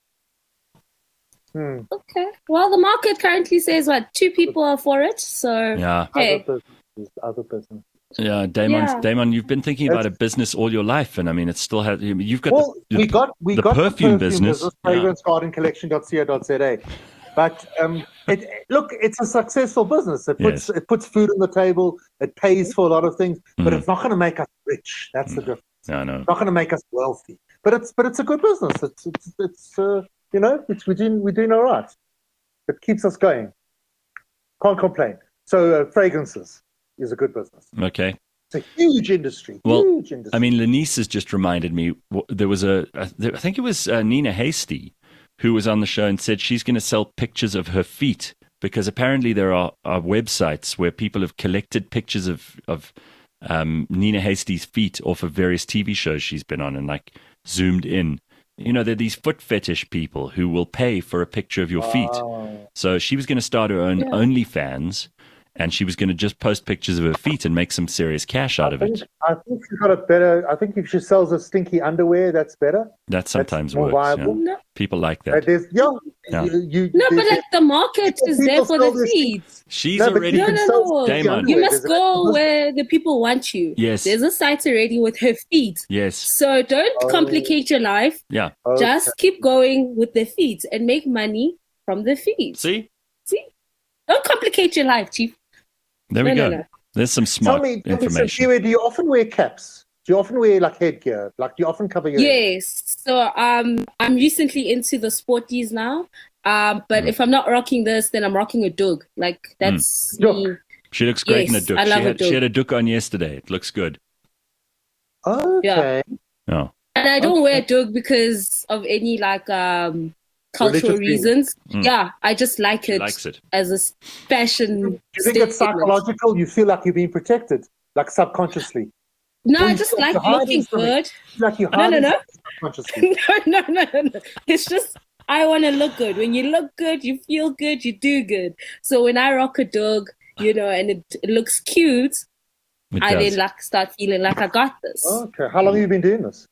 S4: Hmm.
S3: Okay. Well, the market currently says what two people are for it. So
S2: Yeah.
S3: hey,
S4: Other business, other business.
S2: Yeah, Damon,
S3: Yeah.
S2: Damon, you've been thinking about a business all your life, and I mean, it's still has. You've got
S4: Well,
S2: the,
S4: we got we
S2: the
S4: got
S2: perfume
S4: the perfume
S2: business.
S4: business,
S2: Yeah.
S4: fragrance garden collection dot co dot za. But um, it, look, it's a successful business. It puts
S2: Yes.
S4: it puts food on the table. It pays for a lot of things, but
S2: Mhm.
S4: it's not going to make us rich. That's the difference.
S2: I know.
S4: It's not going to make us wealthy. But it's but it's a good business. It's it's it's uh, you know it's we're doing we're doing all right. It keeps us going. Can't complain. So uh, fragrances is a good business.
S2: Okay.
S4: It's a huge industry.
S2: Well,
S4: huge industry.
S2: I mean, Lenice has just reminded me, w- there was a, I th- I think it was uh, Nina Hasty who was on the show and said she's going to sell pictures of her feet because apparently there are, are websites where people have collected pictures of, of um, Nina Hasty's feet off of various T V shows she's been on and like zoomed in. You know, there are these foot fetish people who will pay for a picture of your feet.
S4: Wow.
S2: So she was going to start her own
S3: Yeah.
S2: OnlyFans, and she was going to just post pictures of her feet and make some serious cash out
S4: I
S2: of
S4: think,
S2: it.
S4: I think she's got a better. I think if she sells her stinky underwear, that's better.
S2: That sometimes
S4: more
S2: works. yeah.
S4: viable.
S3: No,
S2: People like
S4: Uh,
S2: that.
S4: there's yeah,
S2: Yeah.
S4: You, you,
S3: no, but
S4: there's-
S3: like the market is
S4: People
S3: there for
S4: sell
S3: the
S4: this-
S3: feet.
S2: She's
S4: No, but
S2: already.
S3: No,
S4: you can
S3: no,
S4: sell
S3: no.
S2: Game
S4: stinky
S2: on.
S3: You
S4: underwear.
S3: must
S4: There's a-
S3: go where the people want you.
S2: Yes.
S3: There's a site already with her feet.
S2: Yes.
S3: So don't
S4: Oh.
S3: complicate your life.
S2: Yeah.
S4: Okay.
S3: Just keep going with the feet and make money from the feet.
S2: See?
S3: See? Don't complicate your life, Chief.
S2: There we
S3: No,
S2: go.
S3: no, no.
S2: There's some
S4: Tell
S2: smart
S4: me, tell me
S2: information.
S4: Sipiwe, do you often wear caps? Do you often wear like headgear? Like do you often cover your head?
S3: Yes. So um, I'm recently into the sporties now. Um, but
S2: Mm.
S3: if I'm not rocking this, then I'm rocking a dog. Like that's
S4: Mm.
S3: me.
S2: She looks great in a
S3: Yes,
S2: duck.
S3: I love
S2: she,
S3: a
S2: had, she
S3: duck.
S2: had a duck on yesterday. It looks good.
S4: Okay.
S2: Oh.
S3: And I don't
S4: Okay.
S3: wear dog because of any like um cultural
S4: Religious reasons.
S3: reasons.
S2: Mm.
S3: Yeah, I just like
S2: She
S3: it
S2: likes it.
S3: as a s- fashion.
S4: Do you think it's
S3: statement.
S4: psychological? You feel like you're being protected, like subconsciously.
S3: No,
S4: Or
S3: I
S4: you
S3: just
S4: feel
S3: like
S4: you're hiding
S3: looking
S4: something.
S3: good.
S4: You feel like you're
S3: No, no,
S4: hiding
S3: no.
S4: something subconsciously.
S3: no, no, no, no, no. It's just I want to look good. When you look good, you feel good, you do good. So when I rock a dog, you know, and it, it looks cute,
S2: It
S3: I
S2: does.
S3: then like start feeling like I got this.
S4: Okay. How long have you been doing this?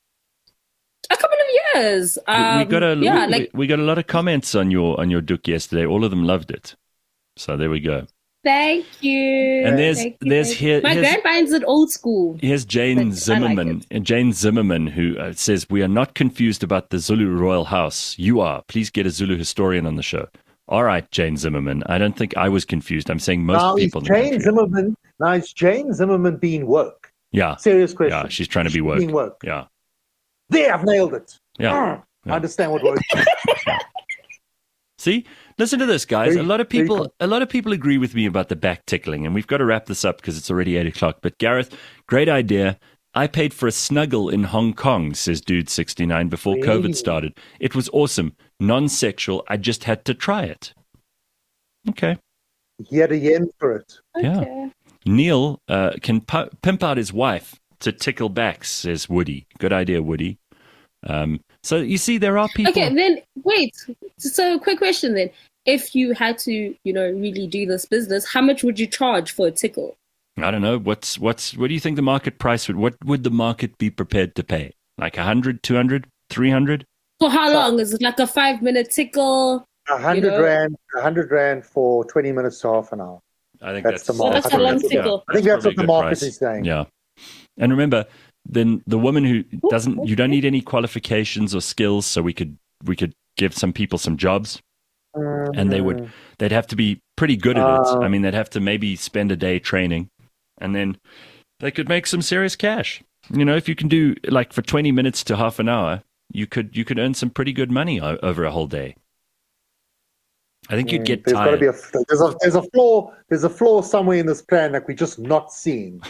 S3: A couple of years.
S2: We-
S3: Um,
S2: we got a
S3: yeah,
S2: we,
S3: like
S2: we got a lot of comments on your on your duck yesterday. All of them loved it. So there we go.
S3: thank you.
S2: And there's
S3: Thank you,
S2: there's
S3: thank
S2: here
S3: you. My
S2: here's,
S3: grandpa's at old school.
S2: here's Jane
S3: But I like
S2: Zimmerman. uh, Jane Zimmerman who uh, says we are not confused about the Zulu royal house. You are. Please get a Zulu historian on the show. All right, Jane Zimmerman. I don't think I was confused. I'm saying most
S4: now
S2: people
S4: is
S2: in the
S4: Jane
S2: country.
S4: Zimmerman. Now is Jane Zimmerman being woke?
S2: Yeah.
S4: Serious question.
S2: Yeah, she's trying to be
S4: She's
S2: woke.
S4: Being woke.
S2: Yeah.
S4: There, I've nailed it.
S2: Yeah.
S4: Ah,
S2: Yeah.
S4: I understand what woke is.
S2: See, listen to this, guys.
S4: Very-
S2: a lot of
S4: very
S2: people,
S4: cool.
S2: a lot of people agree with me about the back tickling, and we've got to wrap this up because it's already eight o'clock. But Gareth, great idea. I paid for a snuggle in Hong Kong, says Dude sixty-nine, before COVID
S4: Hey.
S2: started. It was awesome, non-sexual. I just had to try it. Okay.
S4: He had a yen for it.
S2: Yeah.
S3: Okay.
S2: Neil uh, can pu- pimp out his wife to tickle backs, says Woody. Good idea, Woody. Um, so you see, there are people.
S3: Okay, then wait. So, quick question then. If you had to, you know, really do this business, how much would you charge for a tickle?
S2: I don't know. What's what's what do you think the market price would? What would the market be prepared to pay? Like a hundred, two hundred, three hundred?
S3: For how long? Is it like a five minute tickle?
S4: A hundred
S3: know?
S4: rand, a hundred rand for twenty minutes to half an hour.
S2: I think
S4: That's
S2: that's,
S4: the market.
S3: That's a long
S2: probably-
S3: tickle.
S4: I think that's
S2: probably
S4: what the
S2: a good
S4: market
S2: price.
S4: is saying.
S2: Yeah, and remember, then the woman who doesn't, you don't need any qualifications or skills, so we could we could give some people some jobs, and they would they'd have to be pretty good at it.
S4: Uh,
S2: I mean, they'd have to maybe spend a day training, and then they could make some serious cash. You know, if you can do like for twenty minutes to half an hour, you could you could earn some pretty good money o- over a whole day. I think you'd get
S4: There's got to
S2: tired.
S4: be a there's a there's a flaw there's a flaw somewhere in this plan that we're just not seeing.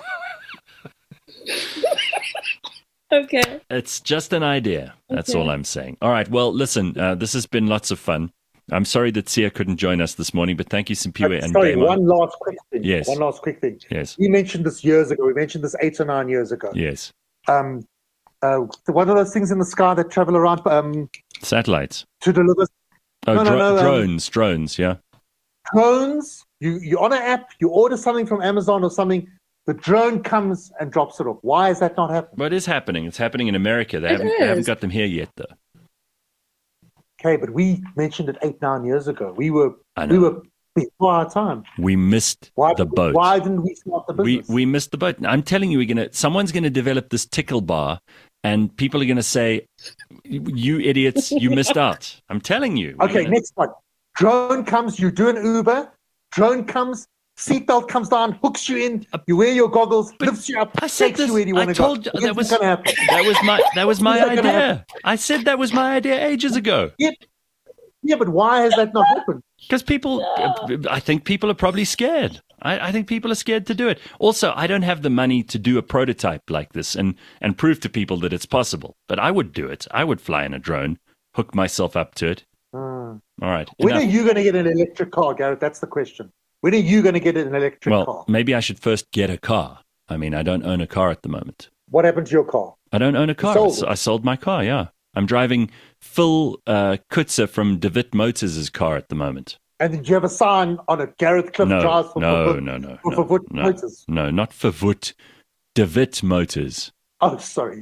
S3: Okay.
S2: It's just an idea. That's
S3: Okay.
S2: all I'm saying. All right. Well, listen, uh, this has been lots of fun. I'm sorry that Sia couldn't join us this morning, but thank you, Simpiwe and
S4: Sorry,
S2: Damo.
S4: one last quick thing.
S2: Yes.
S4: One last quick thing.
S2: Yes.
S4: We mentioned this years ago. We mentioned this eight or nine years ago.
S2: Yes.
S4: Um, uh, one of those things in the sky that travel around um,
S2: Satellites.
S4: to deliver
S2: Oh,
S4: No, no,
S2: dro-
S4: no, um,
S2: drones. drones. Yeah.
S4: drones. You you're on an app. You order something from Amazon or something. The drone comes and drops it off. Why has that not happened?
S2: But it is happening. It's happening in America. They
S3: It
S2: haven't, they haven't
S3: is.
S2: got them here yet, though.
S4: Okay, but we mentioned it eight nine years ago. We were
S2: I know.
S4: we were before our time.
S2: We missed
S4: Why
S2: the boat.
S4: Why didn't we start the
S2: we
S4: business?
S2: we missed the boat. I'm telling you, we're gonna. Someone's gonna develop this tickle bar, and people are gonna say, "You idiots, you missed out." I'm telling you. We're
S4: Okay,
S2: gonna-
S4: next one. Drone comes, you do an Uber. Drone comes, seatbelt comes down, hooks you in. You wear your goggles,
S2: But
S4: lifts you up,
S2: I said
S4: takes
S2: this.
S4: you where you
S2: I
S4: want to
S2: told
S4: go.
S2: you
S4: When's
S2: that was
S4: this gonna happen?
S2: that was my that was my
S4: When's that gonna
S2: idea. I said that was my idea ages ago.
S4: Yeah, but why has that not happened?
S2: Because people, I think people are probably scared. I, I think people are scared to do it. Also, I don't have the money to do a prototype like this and, and prove to people that it's possible. But I would do it. I would fly in a drone, hook myself up to it.
S4: Mm.
S2: All right.
S4: When
S2: enough.
S4: are you going to get an electric car, Gareth? That's the question. When are you going to get an electric
S2: well,
S4: car?
S2: maybe I should first get a car. I mean, I don't own a car at the moment.
S4: What happened to your car?
S2: I don't own a car.
S4: sold
S2: I,
S4: it?
S2: I sold my car, yeah. I'm driving Phil uh, Kutzer from DeWitt Motors' car at the moment.
S4: And did you have a sign on it? Gareth Cliff
S2: No,
S4: drives for
S2: no,
S4: for,
S2: no, no,
S4: for,
S2: no,
S4: for
S2: no,
S4: Motors.
S2: no, not for Voet. DeWitt Motors.
S4: Oh, sorry.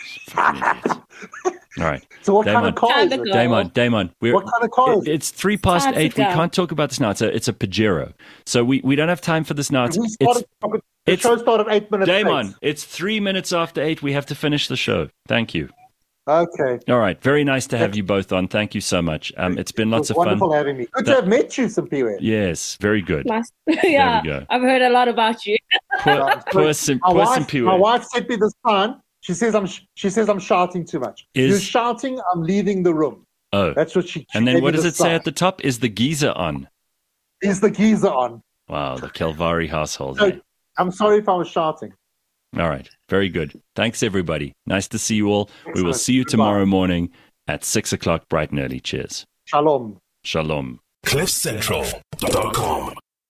S2: All right.
S4: So what
S2: Damon.
S4: kind of car is
S3: Time
S4: it?
S3: to go.
S2: Damon, Damon, we're,
S4: What kind of car is
S2: it,
S4: it?
S2: it's three past
S3: Time to
S2: eight. We
S3: go.
S2: can't talk about this now. It's a, it's a Pajero. So we, we don't have time for this now. It's,
S4: We
S2: it's,
S4: started, the
S2: it's-
S4: show started eight minutes
S2: Damon,
S4: late.
S2: it's three minutes after eight. We have to finish the show. Thank you.
S4: Okay.
S2: All right. Very nice to have you both on. Thank you so much. Um, it's been
S4: It
S2: lots
S4: was
S2: of fun.
S4: wonderful having me. Good
S2: That-
S4: to have met you, Simpiwe.
S2: Yes, very good.
S3: Nice. yeah,
S2: go.
S3: I've heard a lot about you.
S2: Poor, poor, Sim,
S4: My
S2: poor
S4: wife,
S2: Simpiwe.
S4: my wife sent me this sign. She says I'm. sh- She says I'm shouting too much.
S2: Is-
S4: You're shouting. I'm leaving the room.
S2: Oh,
S4: That's what she. she
S2: and then
S4: gave
S2: what
S4: me
S2: does
S4: the
S2: it say
S4: sign.
S2: at the top? Is the geyser on?
S4: Is the geezer on?
S2: Wow, the Calvari household.
S4: So,
S2: eh?
S4: I'm sorry if I was shouting.
S2: All right. Very good. Thanks, everybody. Nice to see you all. We will
S4: Excellent.
S2: see you
S4: Goodbye.
S2: tomorrow morning at six o'clock bright and early. Cheers.
S4: Shalom.
S2: Shalom.
S1: cliff central dot com